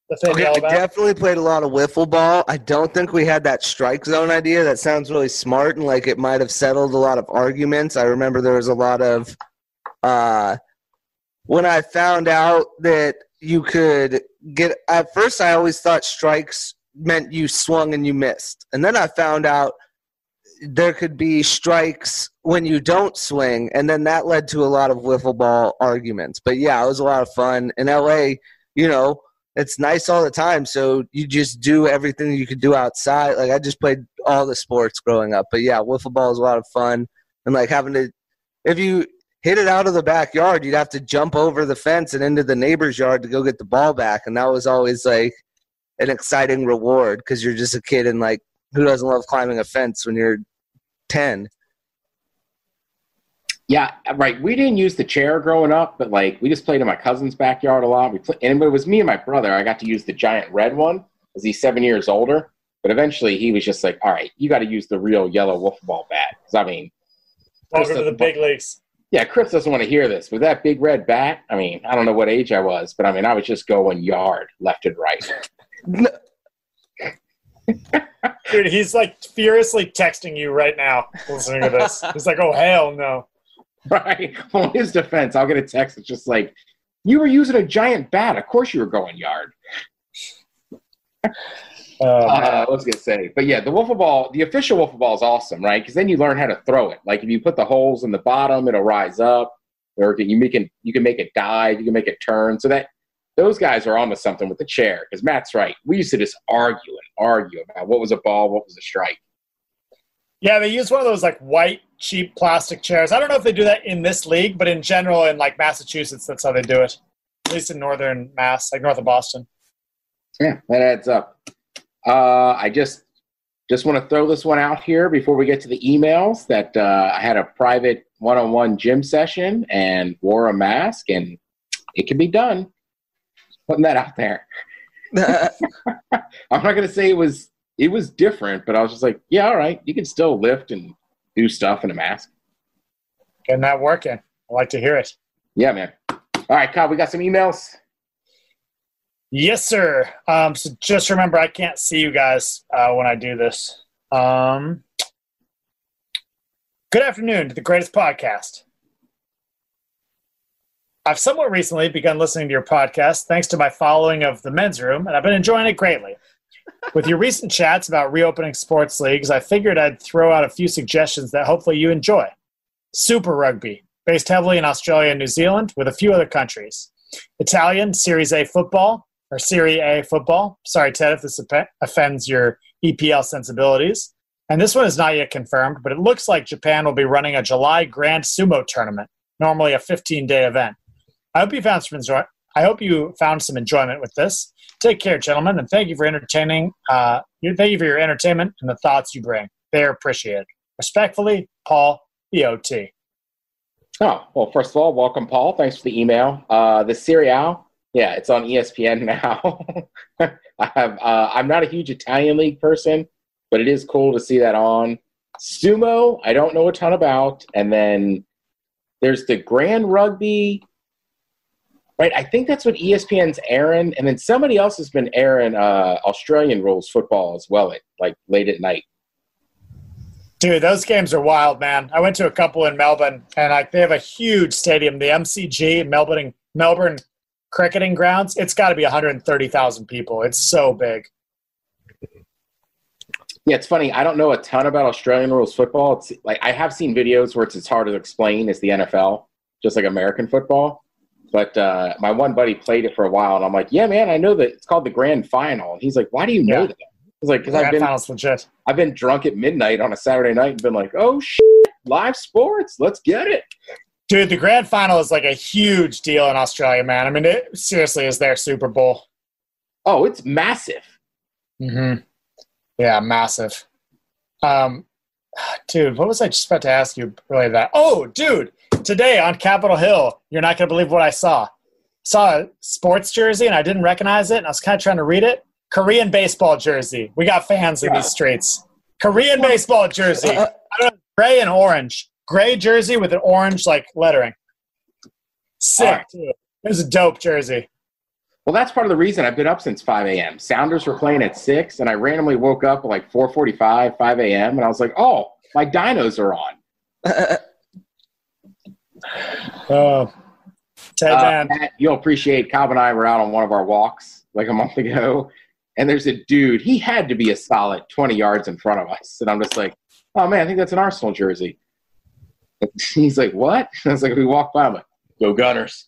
[SPEAKER 8] The thing
[SPEAKER 9] okay, I definitely played a lot of wiffle ball. I don't think we had that strike zone idea. That sounds really smart, and like it might have settled a lot of arguments. I remember there was a lot of uh, when I found out that you could get – at first I always thought strikes meant you swung and you missed. And then I found out there could be strikes when you don't swing, and then that led to a lot of wiffle ball arguments. But, yeah, it was a lot of fun. In L A, you know – it's nice all the time, so you just do everything you could do outside. Like, I just played all the sports growing up. But, yeah, wiffle ball is a lot of fun. And, like, having to – if you hit it out of the backyard, you'd have to jump over the fence and into the neighbor's yard to go get the ball back. And that was always, like, an exciting reward because you're just a kid and, like, who doesn't love climbing a fence when you're ten?
[SPEAKER 7] Yeah, right. We didn't use the chair growing up, but like we just played in my cousin's backyard a lot. We play, and it was me and my brother. I got to use the giant red one because he's seven years older. But eventually, he was just like, "All right, you got to use the real yellow wiffle ball bat." Because I mean,
[SPEAKER 8] welcome to the big leagues.
[SPEAKER 7] Yeah, Chris doesn't want to hear this. With that big red bat, I mean, I don't know what age I was, but I mean, I was just going yard left and right.
[SPEAKER 8] Dude, he's like furiously texting you right now listening to this. He's like, "Oh hell no."
[SPEAKER 7] Right. On his defense, I'll get a text. It's just like, you were using a giant bat. Of course you were going yard. uh, uh, I was going to say. But, yeah, the wiffle ball, the official wiffle ball is awesome, right? Because then you learn how to throw it. Like, if you put the holes in the bottom, it'll rise up. Or you, make it, you can make it dive. You can make it turn. So that those guys are onto something with the chair. Because Matt's right. We used to just argue and argue about what was a ball, what was a strike.
[SPEAKER 8] Yeah, they use one of those, like, white, cheap plastic chairs. I don't know if they do that in this league, but in general, in, like, Massachusetts, that's how they do it. At least in northern Mass, like north of Boston.
[SPEAKER 7] Yeah, that adds up. Uh, I just just want to throw this one out here before we get to the emails that uh, I had a private one-on-one gym session and wore a mask, and it can be done. Putting that out there. I'm not going to say it was – It was different, but I was just like, yeah, all right, you can still lift and do stuff in a mask.
[SPEAKER 8] Getting that working. I like to hear it.
[SPEAKER 7] Yeah, man. All right, Kyle, we got some emails?
[SPEAKER 8] Yes, sir. Um, so just remember, I can't see you guys uh, when I do this. Um, good afternoon to the greatest podcast. I've somewhat recently begun listening to your podcast thanks to my following of The Men's Room, and I've been enjoying it greatly. With your recent chats about reopening sports leagues, I figured I'd throw out a few suggestions that hopefully you enjoy. Super Rugby, based heavily in Australia and New Zealand, with a few other countries. Italian Series A football, or Serie A football. Sorry, Ted, if this offends your E P L sensibilities. And this one is not yet confirmed, but it looks like Japan will be running a July Grand Sumo tournament, normally a fifteen-day event. I hope you found some enjoy- I hope you found some enjoyment with this. Take care, gentlemen, and thank you for entertaining. Uh, thank you for your entertainment and the thoughts you bring. They are appreciated. Respectfully, Paul, B O T.
[SPEAKER 7] Oh, well, first of all, welcome, Paul. Thanks for the email. Uh, the Serie A, yeah, it's on E S P N now. I have. Uh, I'm not a huge Italian league person, but it is cool to see that on. Sumo, I don't know a ton about. And then there's the Grand Rugby. Right, I think that's what E S P N's airing, and then somebody else has been airing uh, Australian rules football as well, at like late at night.
[SPEAKER 8] Dude, those games are wild, man. I went to a couple in Melbourne, and like they have a huge stadium, the M C G, Melbourne Melbourne Cricketing Grounds. It's got to be one hundred thirty thousand people. It's so big.
[SPEAKER 7] Yeah, it's funny. I don't know a ton about Australian rules football. It's like I have seen videos where it's as hard to explain as the N F L, just like American football. But uh, my one buddy played it for a while, and I'm like, yeah, man, I know that it's called the Grand Final. And he's like, why do you know
[SPEAKER 8] yeah.
[SPEAKER 7] that? He's like, because I've been
[SPEAKER 8] Final's legit.
[SPEAKER 7] I've been drunk at midnight on a Saturday night and been like, oh, shit, live sports, let's get it.
[SPEAKER 8] Dude, the Grand Final is like a huge deal in Australia, man. I mean, it seriously is their Super Bowl.
[SPEAKER 7] Oh, it's massive.
[SPEAKER 8] Mm-hmm. Yeah, massive. Um, dude, what was I just about to ask you related to that? Oh, dude. Today on Capitol Hill, you're not going to believe what I saw. Saw a sports jersey, and I didn't recognize it, and I was kind of trying to read it. Korean baseball jersey. We got fans in yeah. these streets. Korean baseball jersey. I don't know, gray and orange. Gray jersey with an orange, like, lettering. Sick, right. Too. It was a dope jersey.
[SPEAKER 7] Well, that's part of the reason I've been up since five a.m. Sounders were playing at six, and I randomly woke up at like four forty-five, five a.m., and I was like, oh, my dynos are on.
[SPEAKER 8] Oh, Ted,
[SPEAKER 7] uh, Matt, you'll appreciate Cobb and I were out on one of our walks like a month ago, and there's a dude. He had to be a solid twenty yards in front of us, and I'm just like, oh, man, I think that's an Arsenal jersey. He's like, what? I was like, we walked by, I'm like, go Gunners.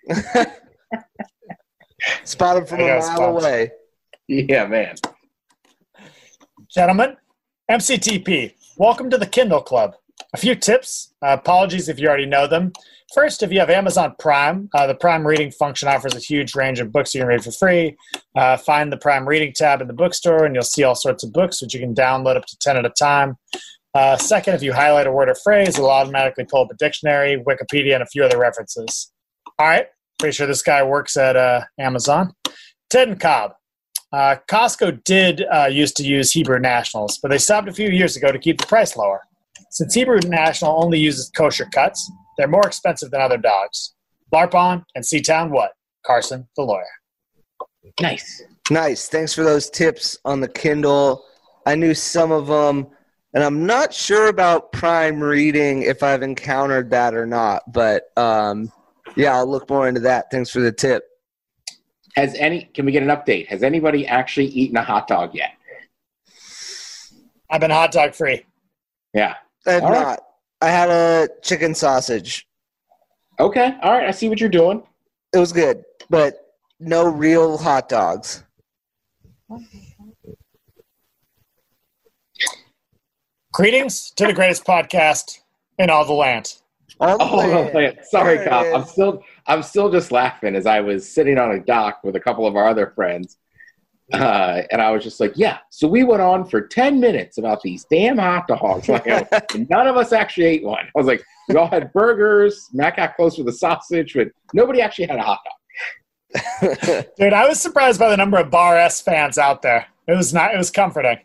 [SPEAKER 9] Spot him from a mile spot. away.
[SPEAKER 7] Yeah, man.
[SPEAKER 8] Gentlemen, M C T P, welcome to the Kindle Club. A few tips. Uh, apologies if you already know them. First, if you have Amazon Prime, uh, the Prime Reading function offers a huge range of books you can read for free. Uh, find the Prime Reading tab in the bookstore, and you'll see all sorts of books, which you can download up to ten at a time. Uh, second, if you highlight a word or phrase, it'll automatically pull up a dictionary, Wikipedia, and a few other references. All right. Pretty sure this guy works at uh, Amazon. Ted and Cobb. Uh, Costco did uh, used to use Hebrew Nationals, but they stopped a few years ago to keep the price lower. Since Hebrew National only uses kosher cuts, they're more expensive than other dogs. Larpon and Seatown what? Carson, the lawyer.
[SPEAKER 7] Nice.
[SPEAKER 9] Nice. Thanks for those tips on the Kindle. I knew some of them, and I'm not sure about Prime Reading if I've encountered that or not, but um, – yeah, I'll look more into that. Thanks for the tip.
[SPEAKER 7] Has any? Can we get an update? Has anybody actually eaten a hot dog yet?
[SPEAKER 8] I've been hot dog free.
[SPEAKER 7] Yeah.
[SPEAKER 9] I have
[SPEAKER 7] all
[SPEAKER 9] not.
[SPEAKER 7] Right.
[SPEAKER 9] I had a chicken sausage.
[SPEAKER 7] Okay. All right. I see what you're doing.
[SPEAKER 9] It was good, but no real hot dogs.
[SPEAKER 8] Greetings to the greatest podcast in all the land.
[SPEAKER 7] Oh, oh sorry, Cobb. I'm still, I'm still just laughing as I was sitting on a dock with a couple of our other friends, uh, and I was just like, "Yeah." So we went on for ten minutes about these damn hot dogs. Like, none of us actually ate one. I was like, "We all had burgers." Matt got close with a sausage, but nobody actually had a hot
[SPEAKER 8] dog. Dude, I was surprised by the number of Bar S fans out there. It was not. It was comforting.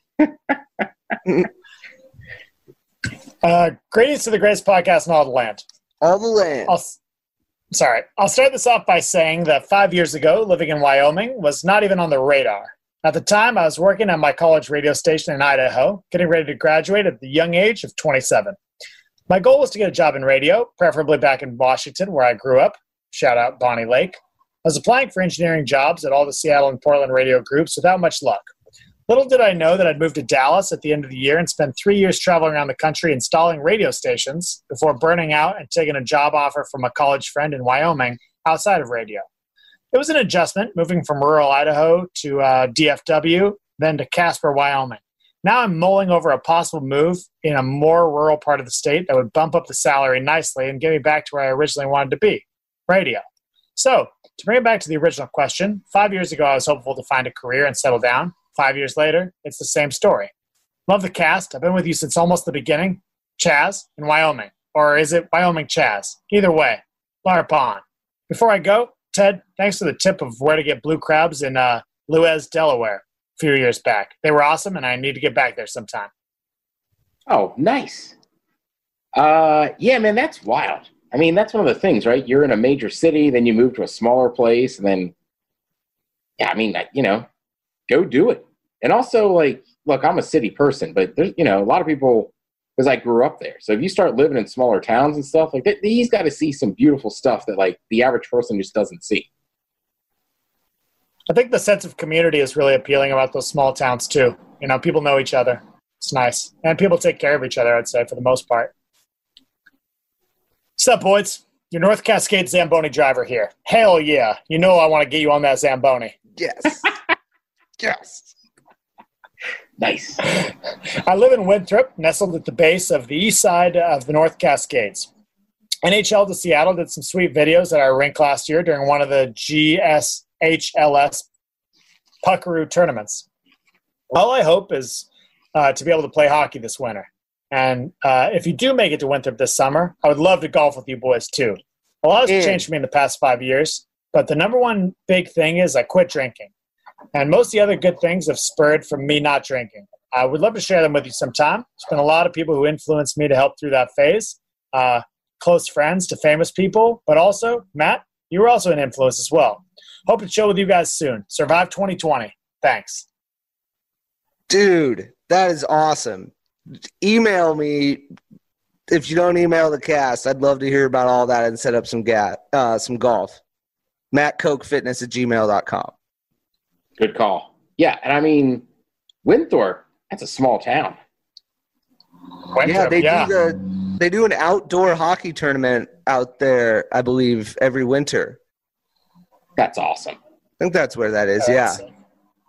[SPEAKER 8] Uh, greetings to the greatest podcast in all the land.
[SPEAKER 9] All the land.
[SPEAKER 8] I'll, sorry. I'll start this off by saying that five years ago, living in Wyoming was not even on the radar. At the time, I was working at my college radio station in Idaho, getting ready to graduate at the young age of twenty-seven. My goal was to get a job in radio, preferably back in Washington, where I grew up. Shout out Bonnie Lake. I was applying for engineering jobs at all the Seattle and Portland radio groups without much luck. Little did I know that I'd moved to Dallas at the end of the year and spent three years traveling around the country installing radio stations before burning out and taking a job offer from a college friend in Wyoming outside of radio. It was an adjustment, moving from rural Idaho to uh, D F W, then to Casper, Wyoming. Now I'm mulling over a possible move in a more rural part of the state that would bump up the salary nicely and get me back to where I originally wanted to be, radio. So, to bring it back to the original question, five years ago I was hopeful to find a career and settle down. Five years later, it's the same story. Love the cast. I've been with you since almost the beginning. Chaz in Wyoming. Or is it Wyoming Chaz? Either way, Laura Pond. Before I go, Ted, thanks for the tip of where to get blue crabs in uh, Luez, Delaware a few years back. They were awesome, and I need to get back there sometime.
[SPEAKER 7] Oh, nice. Uh, yeah, man, that's wild. I mean, that's one of the things, right? You're in a major city, then you move to a smaller place, and then, yeah, I mean, you know, go do it. And also, like, look, I'm a city person, but there's, you know, a lot of people, because I grew up there. So if you start living in smaller towns and stuff, like, that, he's got to see some beautiful stuff that, like, the average person just doesn't see.
[SPEAKER 8] I think the sense of community is really appealing about those small towns, too. You know, people know each other. It's nice. And people take care of each other, I'd say, for the most part. What's up, boys? Your North Cascade Zamboni driver here. Hell yeah. You know I want to get you on that Zamboni.
[SPEAKER 9] Yes. Yes.
[SPEAKER 7] Nice.
[SPEAKER 8] I live in Winthrop, nestled at the base of the east side of the North Cascades. N H L to Seattle did some sweet videos at our rink last year during one of the G S H L S Puckaroo tournaments. All I hope is uh, to be able to play hockey this winter. And uh, if you do make it to Winthrop this summer, I would love to golf with you boys too. A lot has changed for me in the past five years, but the number one big thing is I quit drinking. And most of the other good things have spurred from me not drinking. I would love to share them with you sometime. There's been a lot of people who influenced me to help through that phase. Uh, close friends to famous people, but also, Matt, You were also an influence as well. Hope to chill with you guys soon. Survive twenty twenty. Thanks.
[SPEAKER 9] Dude, that is awesome. Email me. If you don't email the cast, I'd love to hear about all that and set up some ga- uh, some golf. Matt Coke Fitness at gmail dot com.
[SPEAKER 7] Good call. Yeah, and I mean, Winthorpe, that's a small town.
[SPEAKER 8] Winthrop,
[SPEAKER 9] yeah, they
[SPEAKER 8] yeah.
[SPEAKER 9] do the they do an outdoor hockey tournament out there, I believe, every winter.
[SPEAKER 7] That's awesome.
[SPEAKER 9] I think that's where that is,
[SPEAKER 8] That's
[SPEAKER 9] yeah.
[SPEAKER 8] awesome.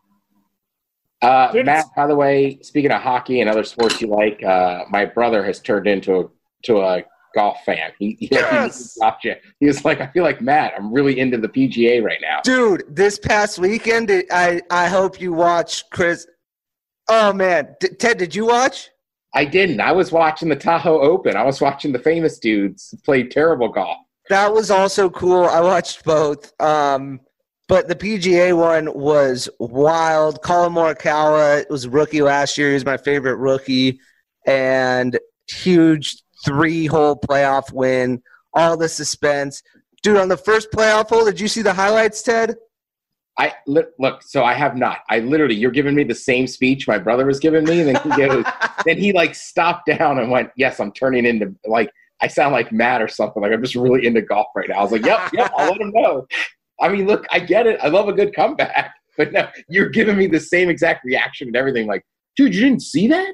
[SPEAKER 7] Uh,
[SPEAKER 8] Dude,
[SPEAKER 7] Matt,
[SPEAKER 8] it's-
[SPEAKER 7] by the way, speaking of hockey and other sports you like, uh, my brother has turned into a to a golf fan. He, he,
[SPEAKER 9] Yes!
[SPEAKER 7] he, stopped you. He was like, I feel like Matt. I'm really into the P G A right now.
[SPEAKER 9] Dude, this past weekend, I, I hope you watch Chris. Oh, man. D- Ted, did you watch?
[SPEAKER 7] I didn't. I was watching the Tahoe Open. I was watching the famous dudes play terrible golf.
[SPEAKER 9] That was also cool. I watched both. Um, but the P G A one was wild. Colin Morikawa was a rookie last year. He was my favorite rookie. And huge three-hole playoff win. All the suspense. Dude, on the first playoff hole, did you see the highlights, Ted?
[SPEAKER 7] I look, look, so I have not. I literally, you're giving me the same speech my brother was giving me, and then he goes, then he like stopped down and went, "Yes, I'm turning into like I sound like Matt or something. Like I'm just really into golf right now." I was like, "Yep, yep, I'll let him know." I mean, look, I get it. I love a good comeback, but no, you're giving me the same exact reaction and everything. Like, dude, you didn't see that?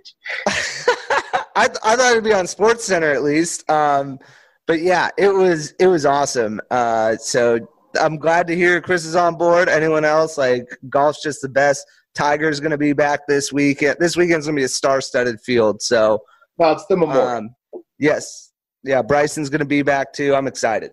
[SPEAKER 9] I I thought it'd be on Sports Center at least. Um, but yeah, it was it was awesome. Uh, so. I'm glad to hear Chris is on board. Anyone else? Like, golf's just the best. Tiger's going to be back this weekend. This weekend's going to be a star-studded field. So,
[SPEAKER 7] well, it's the Memorial.
[SPEAKER 9] Um, yes. Yeah, Bryson's going to be back, too. I'm excited.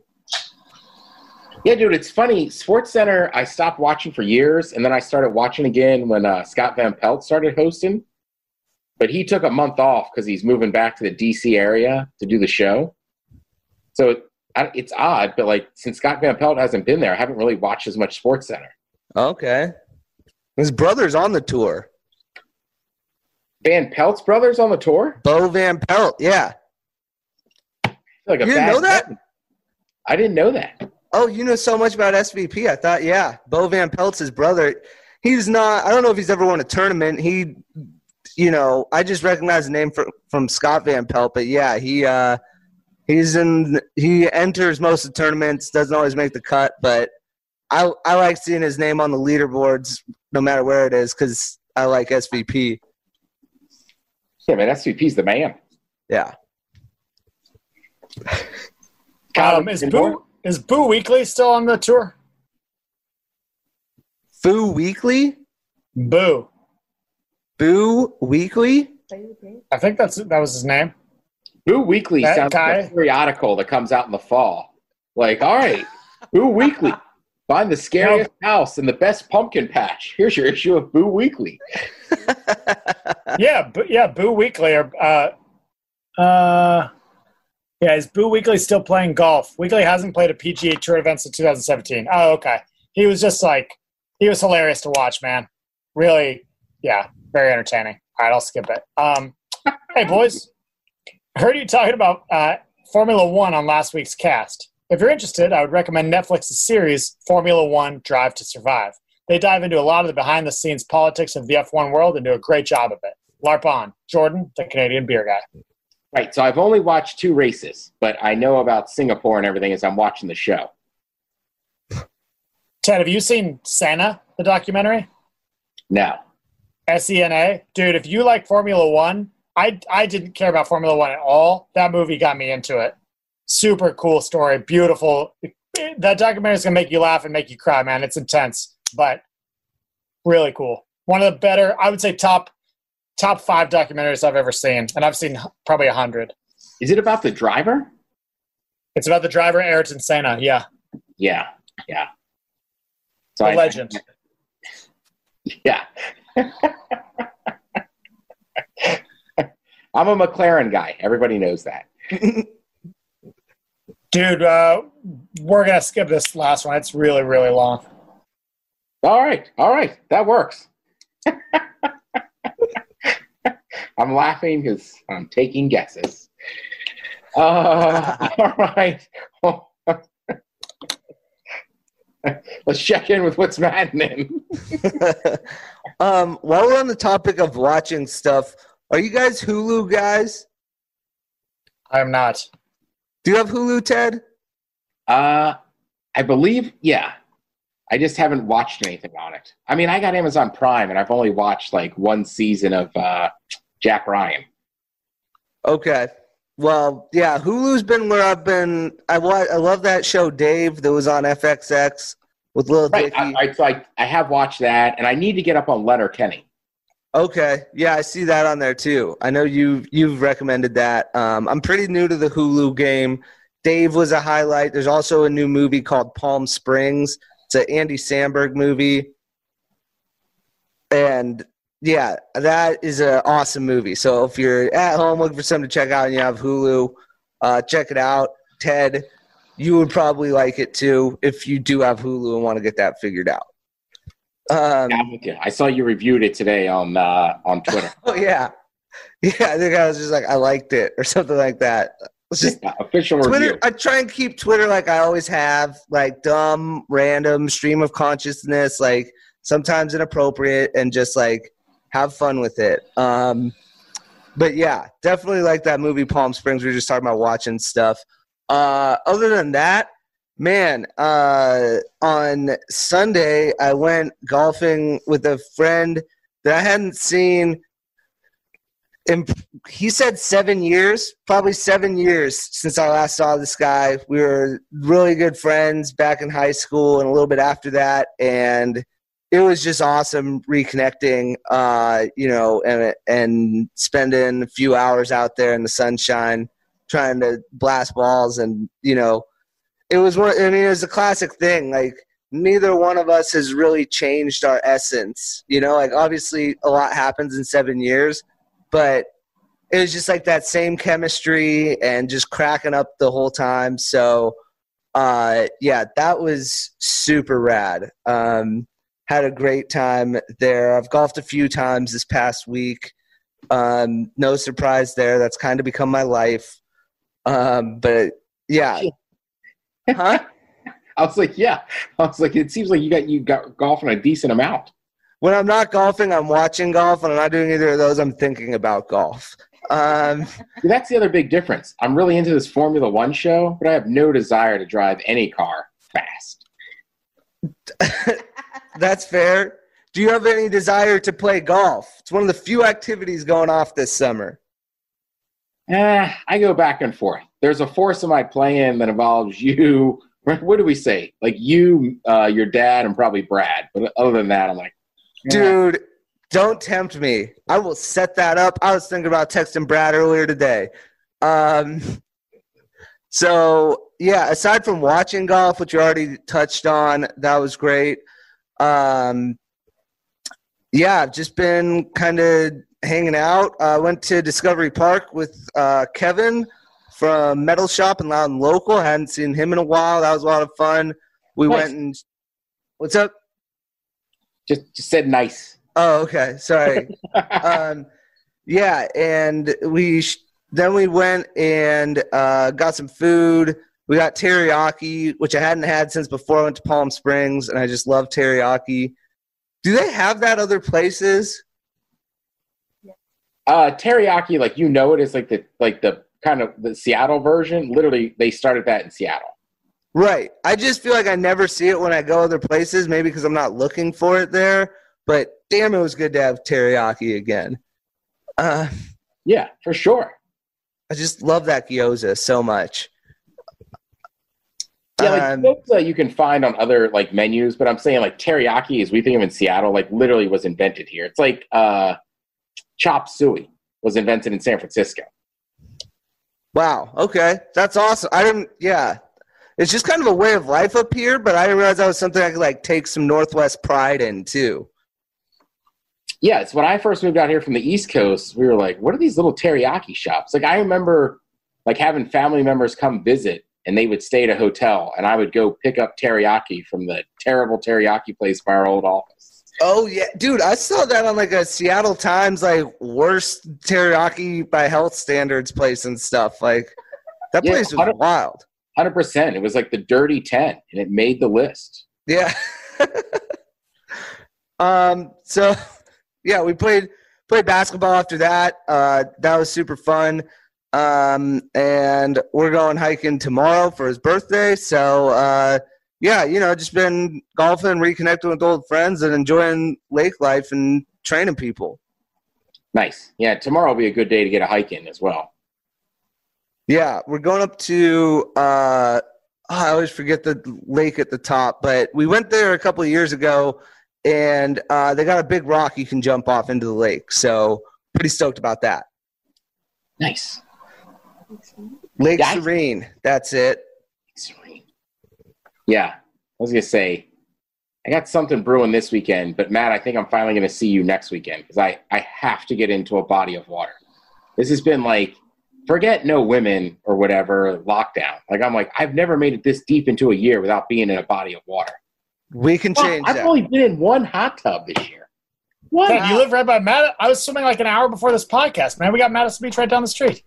[SPEAKER 7] Yeah, dude, it's funny. Sports Center, I stopped watching for years, and then I started watching again when uh, Scott Van Pelt started hosting. But he took a month off because he's moving back to the D C area to do the show. So it, I, it's odd, but like since Scott Van Pelt hasn't been there, I haven't really watched as much Sports Center.
[SPEAKER 9] Okay. His brother's on the tour.
[SPEAKER 7] Van Pelt's brother's on the tour?
[SPEAKER 9] Bo Van Pelt, yeah.
[SPEAKER 7] Like a
[SPEAKER 9] You didn't
[SPEAKER 7] bad
[SPEAKER 9] know that?
[SPEAKER 7] button. I didn't know that.
[SPEAKER 9] Oh, you know so much about S V P. I thought, yeah, Bo Van Pelt's his brother. He's not – I don't know if he's ever won a tournament. He, you know, I just recognize the name for, from Scott Van Pelt, but yeah, he uh, – He's in. He enters most of the tournaments. Doesn't always make the cut, but I I like seeing his name on the leaderboards, no matter where it is, because I like S V P.
[SPEAKER 7] Yeah, man, S V P's the man.
[SPEAKER 9] Yeah.
[SPEAKER 8] Um, is Boo is Boo Weekly still on the tour?
[SPEAKER 9] Boo Weekly.
[SPEAKER 8] Boo.
[SPEAKER 9] Boo Weekly.
[SPEAKER 8] I think that's that was his name.
[SPEAKER 7] Boo Weekly
[SPEAKER 8] That
[SPEAKER 7] sounds
[SPEAKER 8] guy?
[SPEAKER 7] like a periodical that comes out in the fall. Like, all right, Boo Weekly. Find the scariest house and the best pumpkin patch. Here's your issue of Boo Weekly.
[SPEAKER 8] yeah, Boo, yeah, Boo Weekly. Or, uh, uh, yeah, is Boo Weekly still playing golf? Weekly hasn't played a P G A Tour event since two thousand seventeen. Oh, okay. He was just like, he was hilarious to watch, man. Really, yeah, very entertaining. All right, I'll skip it. Um, hey, boys. I heard you talking about uh, Formula One on last week's cast. If you're interested, I would recommend Netflix's series, Formula One Drive to Survive. They dive into a lot of the behind-the-scenes politics of the F one world and do a great job of it. LARP on. Jordan, the Canadian beer guy.
[SPEAKER 7] Right, so I've only watched two races, but I know about Singapore and everything as I'm watching the show.
[SPEAKER 8] Ted, have you seen Senna, the documentary?
[SPEAKER 7] No.
[SPEAKER 8] S E N A? Dude, if you like Formula One, I, I didn't care about Formula One at all. That movie got me into it. Super cool story. Beautiful. That documentary is going to make you laugh and make you cry, man. It's intense, but really cool. One of the better, I would say top top five documentaries I've ever seen, and I've seen probably a hundred.
[SPEAKER 7] Is it about the driver?
[SPEAKER 8] It's about the driver, Ayrton Senna, yeah.
[SPEAKER 7] Yeah, yeah.
[SPEAKER 8] So the I, legend.
[SPEAKER 7] Yeah. I'm a McLaren guy. Everybody knows that.
[SPEAKER 8] Dude, uh, we're going to skip this last one. It's really, really long.
[SPEAKER 7] All right. All right. That works. I'm laughing because I'm taking guesses. Uh, all right. Let's check in with what's happening.
[SPEAKER 9] um, while we're on the topic of watching stuff, are you guys Hulu guys?
[SPEAKER 8] I'm not.
[SPEAKER 9] Do you have Hulu, Ted?
[SPEAKER 7] Uh, I believe, yeah. I just haven't watched anything on it. I mean, I got Amazon Prime, and I've only watched like one season of uh, Jack Ryan.
[SPEAKER 9] Okay. Well, yeah, Hulu's been where I've been. I, wa- I love that show, Dave, that was on F X X with Lil
[SPEAKER 7] Right.
[SPEAKER 9] Dicky.
[SPEAKER 7] I, I, I, I have watched that, and I need to get up on Letterkenny.
[SPEAKER 9] Okay. Yeah, I see that on there too. I know you, you've recommended that. Um, I'm pretty new to the Hulu game. Dave was a highlight. There's also a new movie called Palm Springs. It's an Andy Samberg movie. And, yeah, that is an awesome movie. So if you're at home looking for something to check out and you have Hulu, uh, check it out. Ted, you would probably like it too if you do have Hulu and want to get that figured out. Um,
[SPEAKER 7] yeah, I'm with you. I saw you reviewed it today on uh, on Twitter.
[SPEAKER 9] Oh, yeah. Yeah, I think I was just like, I liked it or something like that. It's just
[SPEAKER 7] yeah, official
[SPEAKER 9] Twitter.
[SPEAKER 7] review.
[SPEAKER 9] I try and keep Twitter like I always have, like dumb, random, stream of consciousness, like sometimes inappropriate, and just like have fun with it. Um, but yeah, definitely like that movie Palm Springs. We were just talking about watching stuff. Uh, other than that, man, uh, on Sunday I went golfing with a friend that I hadn't seen. And he said seven years, probably seven years since I last saw this guy. We were really good friends back in high school and a little bit after that. And it was just awesome reconnecting, uh, you know, and, and spending a few hours out there in the sunshine trying to blast balls. And, you know, it was one, I mean, it was a classic thing. Like, neither one of us has really changed our essence, you know, like obviously a lot happens in seven years. But it was just like that same chemistry and just cracking up the whole time. So, uh, yeah, that was super rad. Um, had a great time there. I've golfed a few times this past week. Um, no surprise there. That's kind of become my life. Um, but, yeah. Huh?
[SPEAKER 7] I was like, yeah. I was like, it seems like you got you got golfing a decent amount.
[SPEAKER 9] When I'm not golfing, I'm watching golf. When I'm not doing either of those, I'm thinking about golf. Um,
[SPEAKER 7] That's the other big difference. I'm really into this Formula One show, but I have no desire to drive any car fast.
[SPEAKER 9] That's fair. Do you have any desire to play golf? It's one of the few activities going off this summer.
[SPEAKER 7] Eh, I go back and forth. There's a foursome I play in that involves you. What do we say? Like you, uh, your dad, and probably Brad. But other than that, I'm like,
[SPEAKER 9] dude, don't tempt me. I will set that up. I was thinking about texting Brad earlier today. Um, so, yeah, aside from watching golf, which you already touched on, that was great. Um, yeah, I've just been kind of hanging out. I uh, went to Discovery Park with uh, Kevin from Metal Shop in Loudon Local. I hadn't seen him in a while. That was a lot of fun. We
[SPEAKER 7] nice.
[SPEAKER 9] went and – what's up?
[SPEAKER 7] Just, just said nice.
[SPEAKER 9] Oh, okay. Sorry. um, yeah, and we sh- then we went and uh, got some food. We got teriyaki, which I hadn't had since before I went to Palm Springs, and I just love teriyaki. Do they have that other places?
[SPEAKER 7] Uh, teriyaki, like you know it, is like the like the kind of the Seattle version. Literally, they started that in Seattle.
[SPEAKER 9] Right. I just feel like I never see it when I go other places, maybe because I'm not looking for it there. But, damn, it was good to have teriyaki again. Uh,
[SPEAKER 7] yeah, for sure.
[SPEAKER 9] I just love that gyoza so much.
[SPEAKER 7] Yeah, like
[SPEAKER 9] um,
[SPEAKER 7] gyoza you can find on other, like, menus. But I'm saying, like, teriyaki, as we think of in Seattle, like, literally was invented here. It's like uh, chop suey was invented in San Francisco.
[SPEAKER 9] Wow. Okay. That's awesome. I didn't – yeah. It's just kind of a way of life up here, but I didn't realize that was something I could, like, take some Northwest pride in, too.
[SPEAKER 7] Yeah, it's when I first moved out here from the East Coast, we were like, what are these little teriyaki shops? Like, I remember, like, having family members come visit, and they would stay at a hotel, and I would go pick up teriyaki from the terrible teriyaki place by our old office.
[SPEAKER 9] Oh, yeah. Dude, I saw that on, like, a Seattle Times, like, worst teriyaki by health standards place and stuff. Like, that place yeah, was wild.
[SPEAKER 7] one hundred percent. It was like the Dirty ten, and it made the list.
[SPEAKER 9] Yeah. um. So, yeah, we played played basketball after that. Uh, that was super fun. Um, and we're going hiking tomorrow for his birthday. So, uh, yeah, you know, just been golfing, reconnecting with old friends, and enjoying lake life and training people.
[SPEAKER 7] Nice. Yeah, tomorrow will be a good day to get a hike in as well.
[SPEAKER 9] Yeah, we're going up to uh, – I always forget the lake at the top, but we went there a couple of years ago, and uh, they got a big rock you can jump off into the lake. So pretty stoked about that.
[SPEAKER 7] Nice.
[SPEAKER 9] Lake
[SPEAKER 7] yeah,
[SPEAKER 9] Serene, that's it.
[SPEAKER 7] Serene. Yeah, I was going to say, I got something brewing this weekend, but Matt, I think I'm finally going to see you next weekend because I, I have to get into a body of water. This has been like, forget no women or whatever, lockdown. Like, I'm like, I've never made it this deep into a year without being in a body of water.
[SPEAKER 9] We can change
[SPEAKER 7] well, I've
[SPEAKER 9] that.
[SPEAKER 7] I've only been in one hot tub this year.
[SPEAKER 8] What? Dad, you live right by Matt? I was swimming like an hour before this podcast, man. We got Madison Beach right down the street.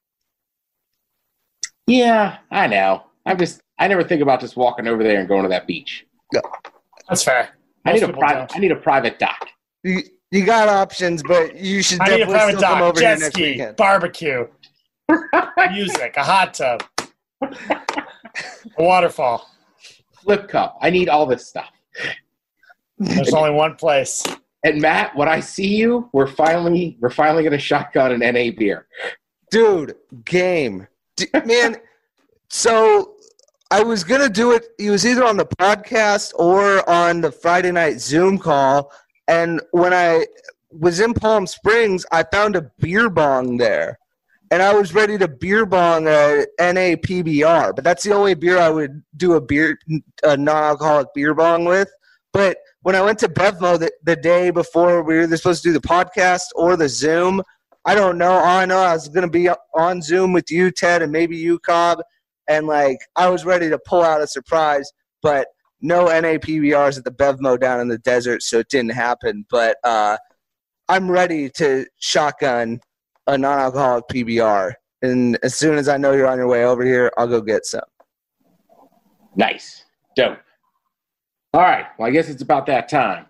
[SPEAKER 7] Yeah, I know. I'm just, I never think about just walking over there and going to that beach.
[SPEAKER 9] No.
[SPEAKER 8] That's fair.
[SPEAKER 7] I need a private. I need a private dock.
[SPEAKER 9] You, you got options, but you should
[SPEAKER 8] I
[SPEAKER 9] definitely
[SPEAKER 8] need a private
[SPEAKER 9] still
[SPEAKER 8] dock,
[SPEAKER 9] come over
[SPEAKER 8] jet
[SPEAKER 9] here next
[SPEAKER 8] ski,
[SPEAKER 9] weekend.
[SPEAKER 8] Barbecue, music, a hot tub, a waterfall,
[SPEAKER 7] flip cup. I need all this stuff.
[SPEAKER 8] There's only one place.
[SPEAKER 7] And Matt, when I see you, we're finally we're finally gonna shotgun an N A beer,
[SPEAKER 9] dude. Game, D- man. So. I was going to do it. He was either on the podcast or on the Friday night Zoom call. And when I was in Palm Springs, I found a beer bong there. And I was ready to beer bong a N A P B R. But that's the only beer I would do a beer, a non-alcoholic beer bong with. But when I went to Bevmo the, the day before we were supposed to do the podcast or the Zoom, I don't know. All I know I was going to be on Zoom with you, Ted, and maybe you, Cobb. And, like, I was ready to pull out a surprise, but no N A P B Rs at the Bevmo down in the desert, so it didn't happen. But uh, I'm ready to shotgun a non-alcoholic P B R. And as soon as I know you're on your way over here, I'll go get some.
[SPEAKER 7] Nice. Dope. All right. Well, I guess it's about that time.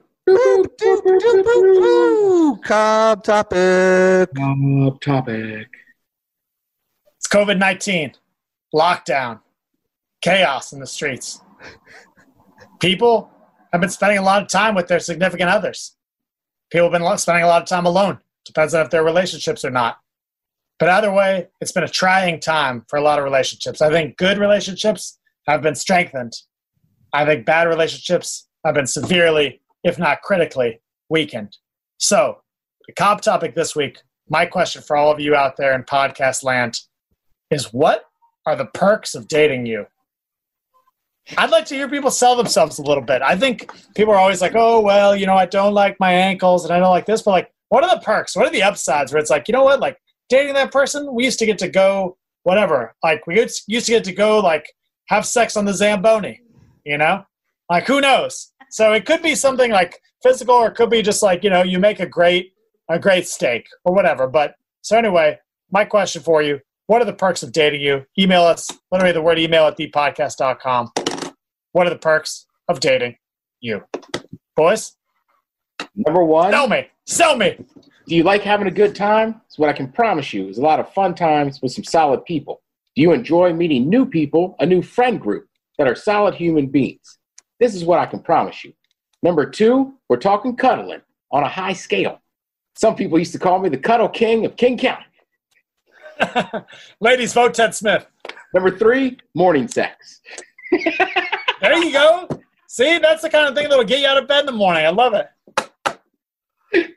[SPEAKER 9] Cobb topic.
[SPEAKER 7] Cobb topic.
[SPEAKER 8] It's COVID nineteen. Lockdown, chaos in the streets. People have been spending a lot of time with their significant others. People have been spending a lot of time alone. Depends on if their relationships or not. But either way, it's been a trying time for a lot of relationships. I think good relationships have been strengthened. I think bad relationships have been severely, if not critically, weakened. So, the Cobb topic this week, my question for all of you out there in podcast land is, what are the perks of dating you? I'd like to hear people sell themselves a little bit. I think people are always like, oh, well, you know, I don't like my ankles and I don't like this. But, like, what are the perks? What are the upsides where it's like, you know what, like, dating that person, we used to get to go whatever. Like, we used to get to go, like, have sex on the Zamboni, you know? Like, who knows? So it could be something, like, physical, or it could be just, like, you know, you make a great a great steak or whatever. But so anyway, my question for you, what are the perks of dating you? Email us, literally the word email at the podcast dot com. What are the perks of dating you? Boys?
[SPEAKER 7] Number one.
[SPEAKER 8] Sell me. Sell me.
[SPEAKER 7] Do you like having a good time? So what I can promise you is a lot of fun times with some solid people. Do you enjoy meeting new people, a new friend group that are solid human beings? This is what I can promise you. Number two, we're talking cuddling on a high scale. Some people used to call me the cuddle king of King County.
[SPEAKER 8] Ladies, vote Ted Smith.
[SPEAKER 7] Number three, morning sex.
[SPEAKER 8] There you go. See, that's the kind of thing that will get you out of bed in the morning. I love it.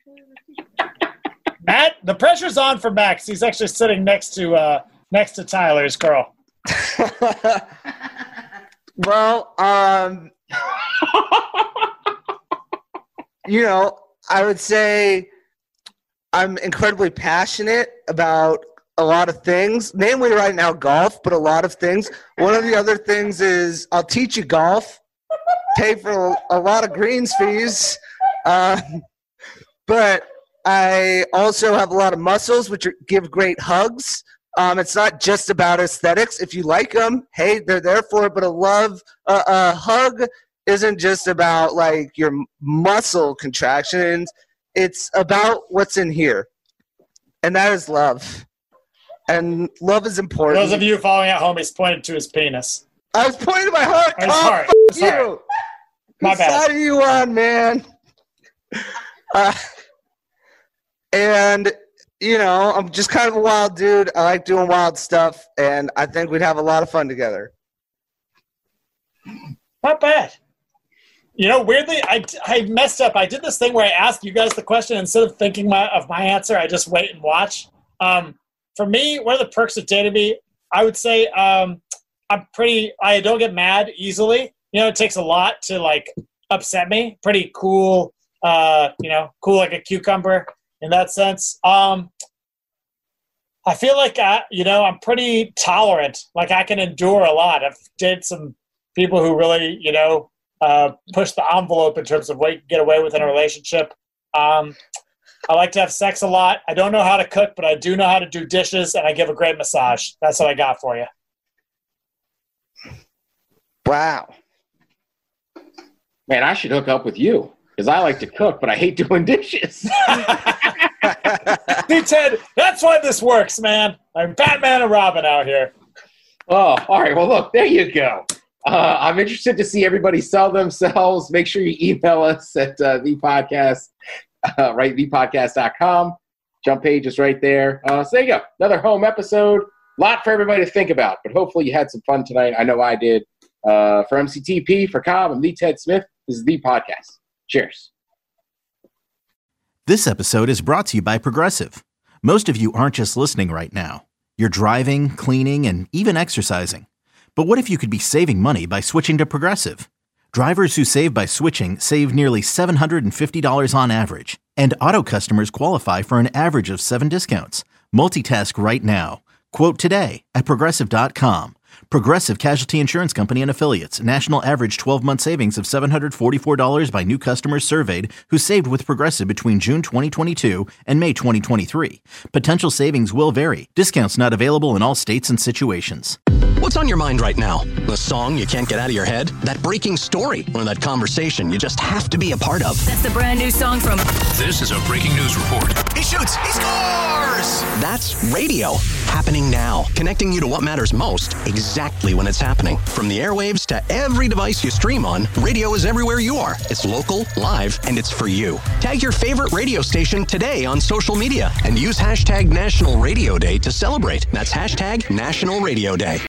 [SPEAKER 8] Matt, the pressure's on for Max. He's actually sitting next to uh, next to Tyler's girl.
[SPEAKER 9] Well, um, you know, I would say I'm incredibly passionate about a lot of things, namely right now golf, but a lot of things. One of the other things is I'll teach you golf, pay for a lot of greens fees, um, but I also have a lot of muscles, which are, give great hugs. Um, it's not just about aesthetics. If you like them, hey, they're there for it, but a love, uh, a hug isn't just about like your muscle contractions. It's about what's in here. And that is love. And love is important.
[SPEAKER 8] For those of you following at home, he's pointed to his penis.
[SPEAKER 9] I was pointing to my heart.
[SPEAKER 8] Or his
[SPEAKER 9] oh,
[SPEAKER 8] heart.
[SPEAKER 9] Fuck
[SPEAKER 8] Sorry.
[SPEAKER 9] you.
[SPEAKER 8] My
[SPEAKER 9] What
[SPEAKER 8] bad.
[SPEAKER 9] side are you on, man? Uh, and, you know, I'm just kind of a wild dude. I like doing wild stuff, and I think we'd have a lot of fun together.
[SPEAKER 8] Not bad. You know, weirdly, I, I messed up. I did this thing where I asked you guys the question. Instead of thinking my, of my answer, I just wait and watch. Um, for me, one of the perks of dating me, I would say um, I'm pretty – I don't get mad easily. You know, it takes a lot to, like, upset me. Pretty cool, uh, you know, cool like a cucumber in that sense. Um, I feel like, I, you know, I'm pretty tolerant. Like, I can endure a lot. I've dated some people who really, you know, uh, push the envelope in terms of what you can get away with in a relationship. Um, I like to have sex a lot. I don't know how to cook, but I do know how to do dishes, and I give a great massage. That's what I got for you.
[SPEAKER 9] Wow.
[SPEAKER 7] Man, I should hook up with you because I like to cook, but I hate doing dishes.
[SPEAKER 8] See, Ted, that's why this works, man. I'm Batman and Robin out here.
[SPEAKER 7] Oh, all right. Well, look, there you go. Uh, I'm interested to see everybody sell themselves. Make sure you email us at uh, the podcast, uh, right? the podcast dot com. Jump page is right there. Uh, so there you go. Another home episode. A lot for everybody to think about, but hopefully you had some fun tonight. I know I did. Uh, for M C T P, for Cobb, I'm Lee Ted Smith. This is The Podcast. Cheers.
[SPEAKER 1] This episode is brought to you by Progressive. Most of you aren't just listening right now. You're driving, cleaning, and even exercising. But what if you could be saving money by switching to Progressive? Drivers who save by switching save nearly seven hundred fifty dollars on average. And auto customers qualify for an average of seven discounts. Multitask right now. Quote today at Progressive dot com. Progressive Casualty Insurance Company and Affiliates. National average twelve-month savings of seven hundred forty-four dollars by new customers surveyed who saved with Progressive between June twenty twenty-two and May twenty twenty-three. Potential savings will vary. Discounts not available in all states and situations.
[SPEAKER 2] What's on your mind right now? The song you can't get out of your head? That breaking story? Or that conversation you just have to be a part of?
[SPEAKER 3] That's the brand new song from...
[SPEAKER 4] This is a breaking news report.
[SPEAKER 5] He shoots. He scores.
[SPEAKER 2] That's radio. Happening now. Connecting you to what matters most exactly when it's happening. From the airwaves to every device you stream on, radio is everywhere you are. It's local, live, and it's for you. Tag your favorite radio station today on social media and use hashtag National Radio Day to celebrate. That's hashtag National Radio Day.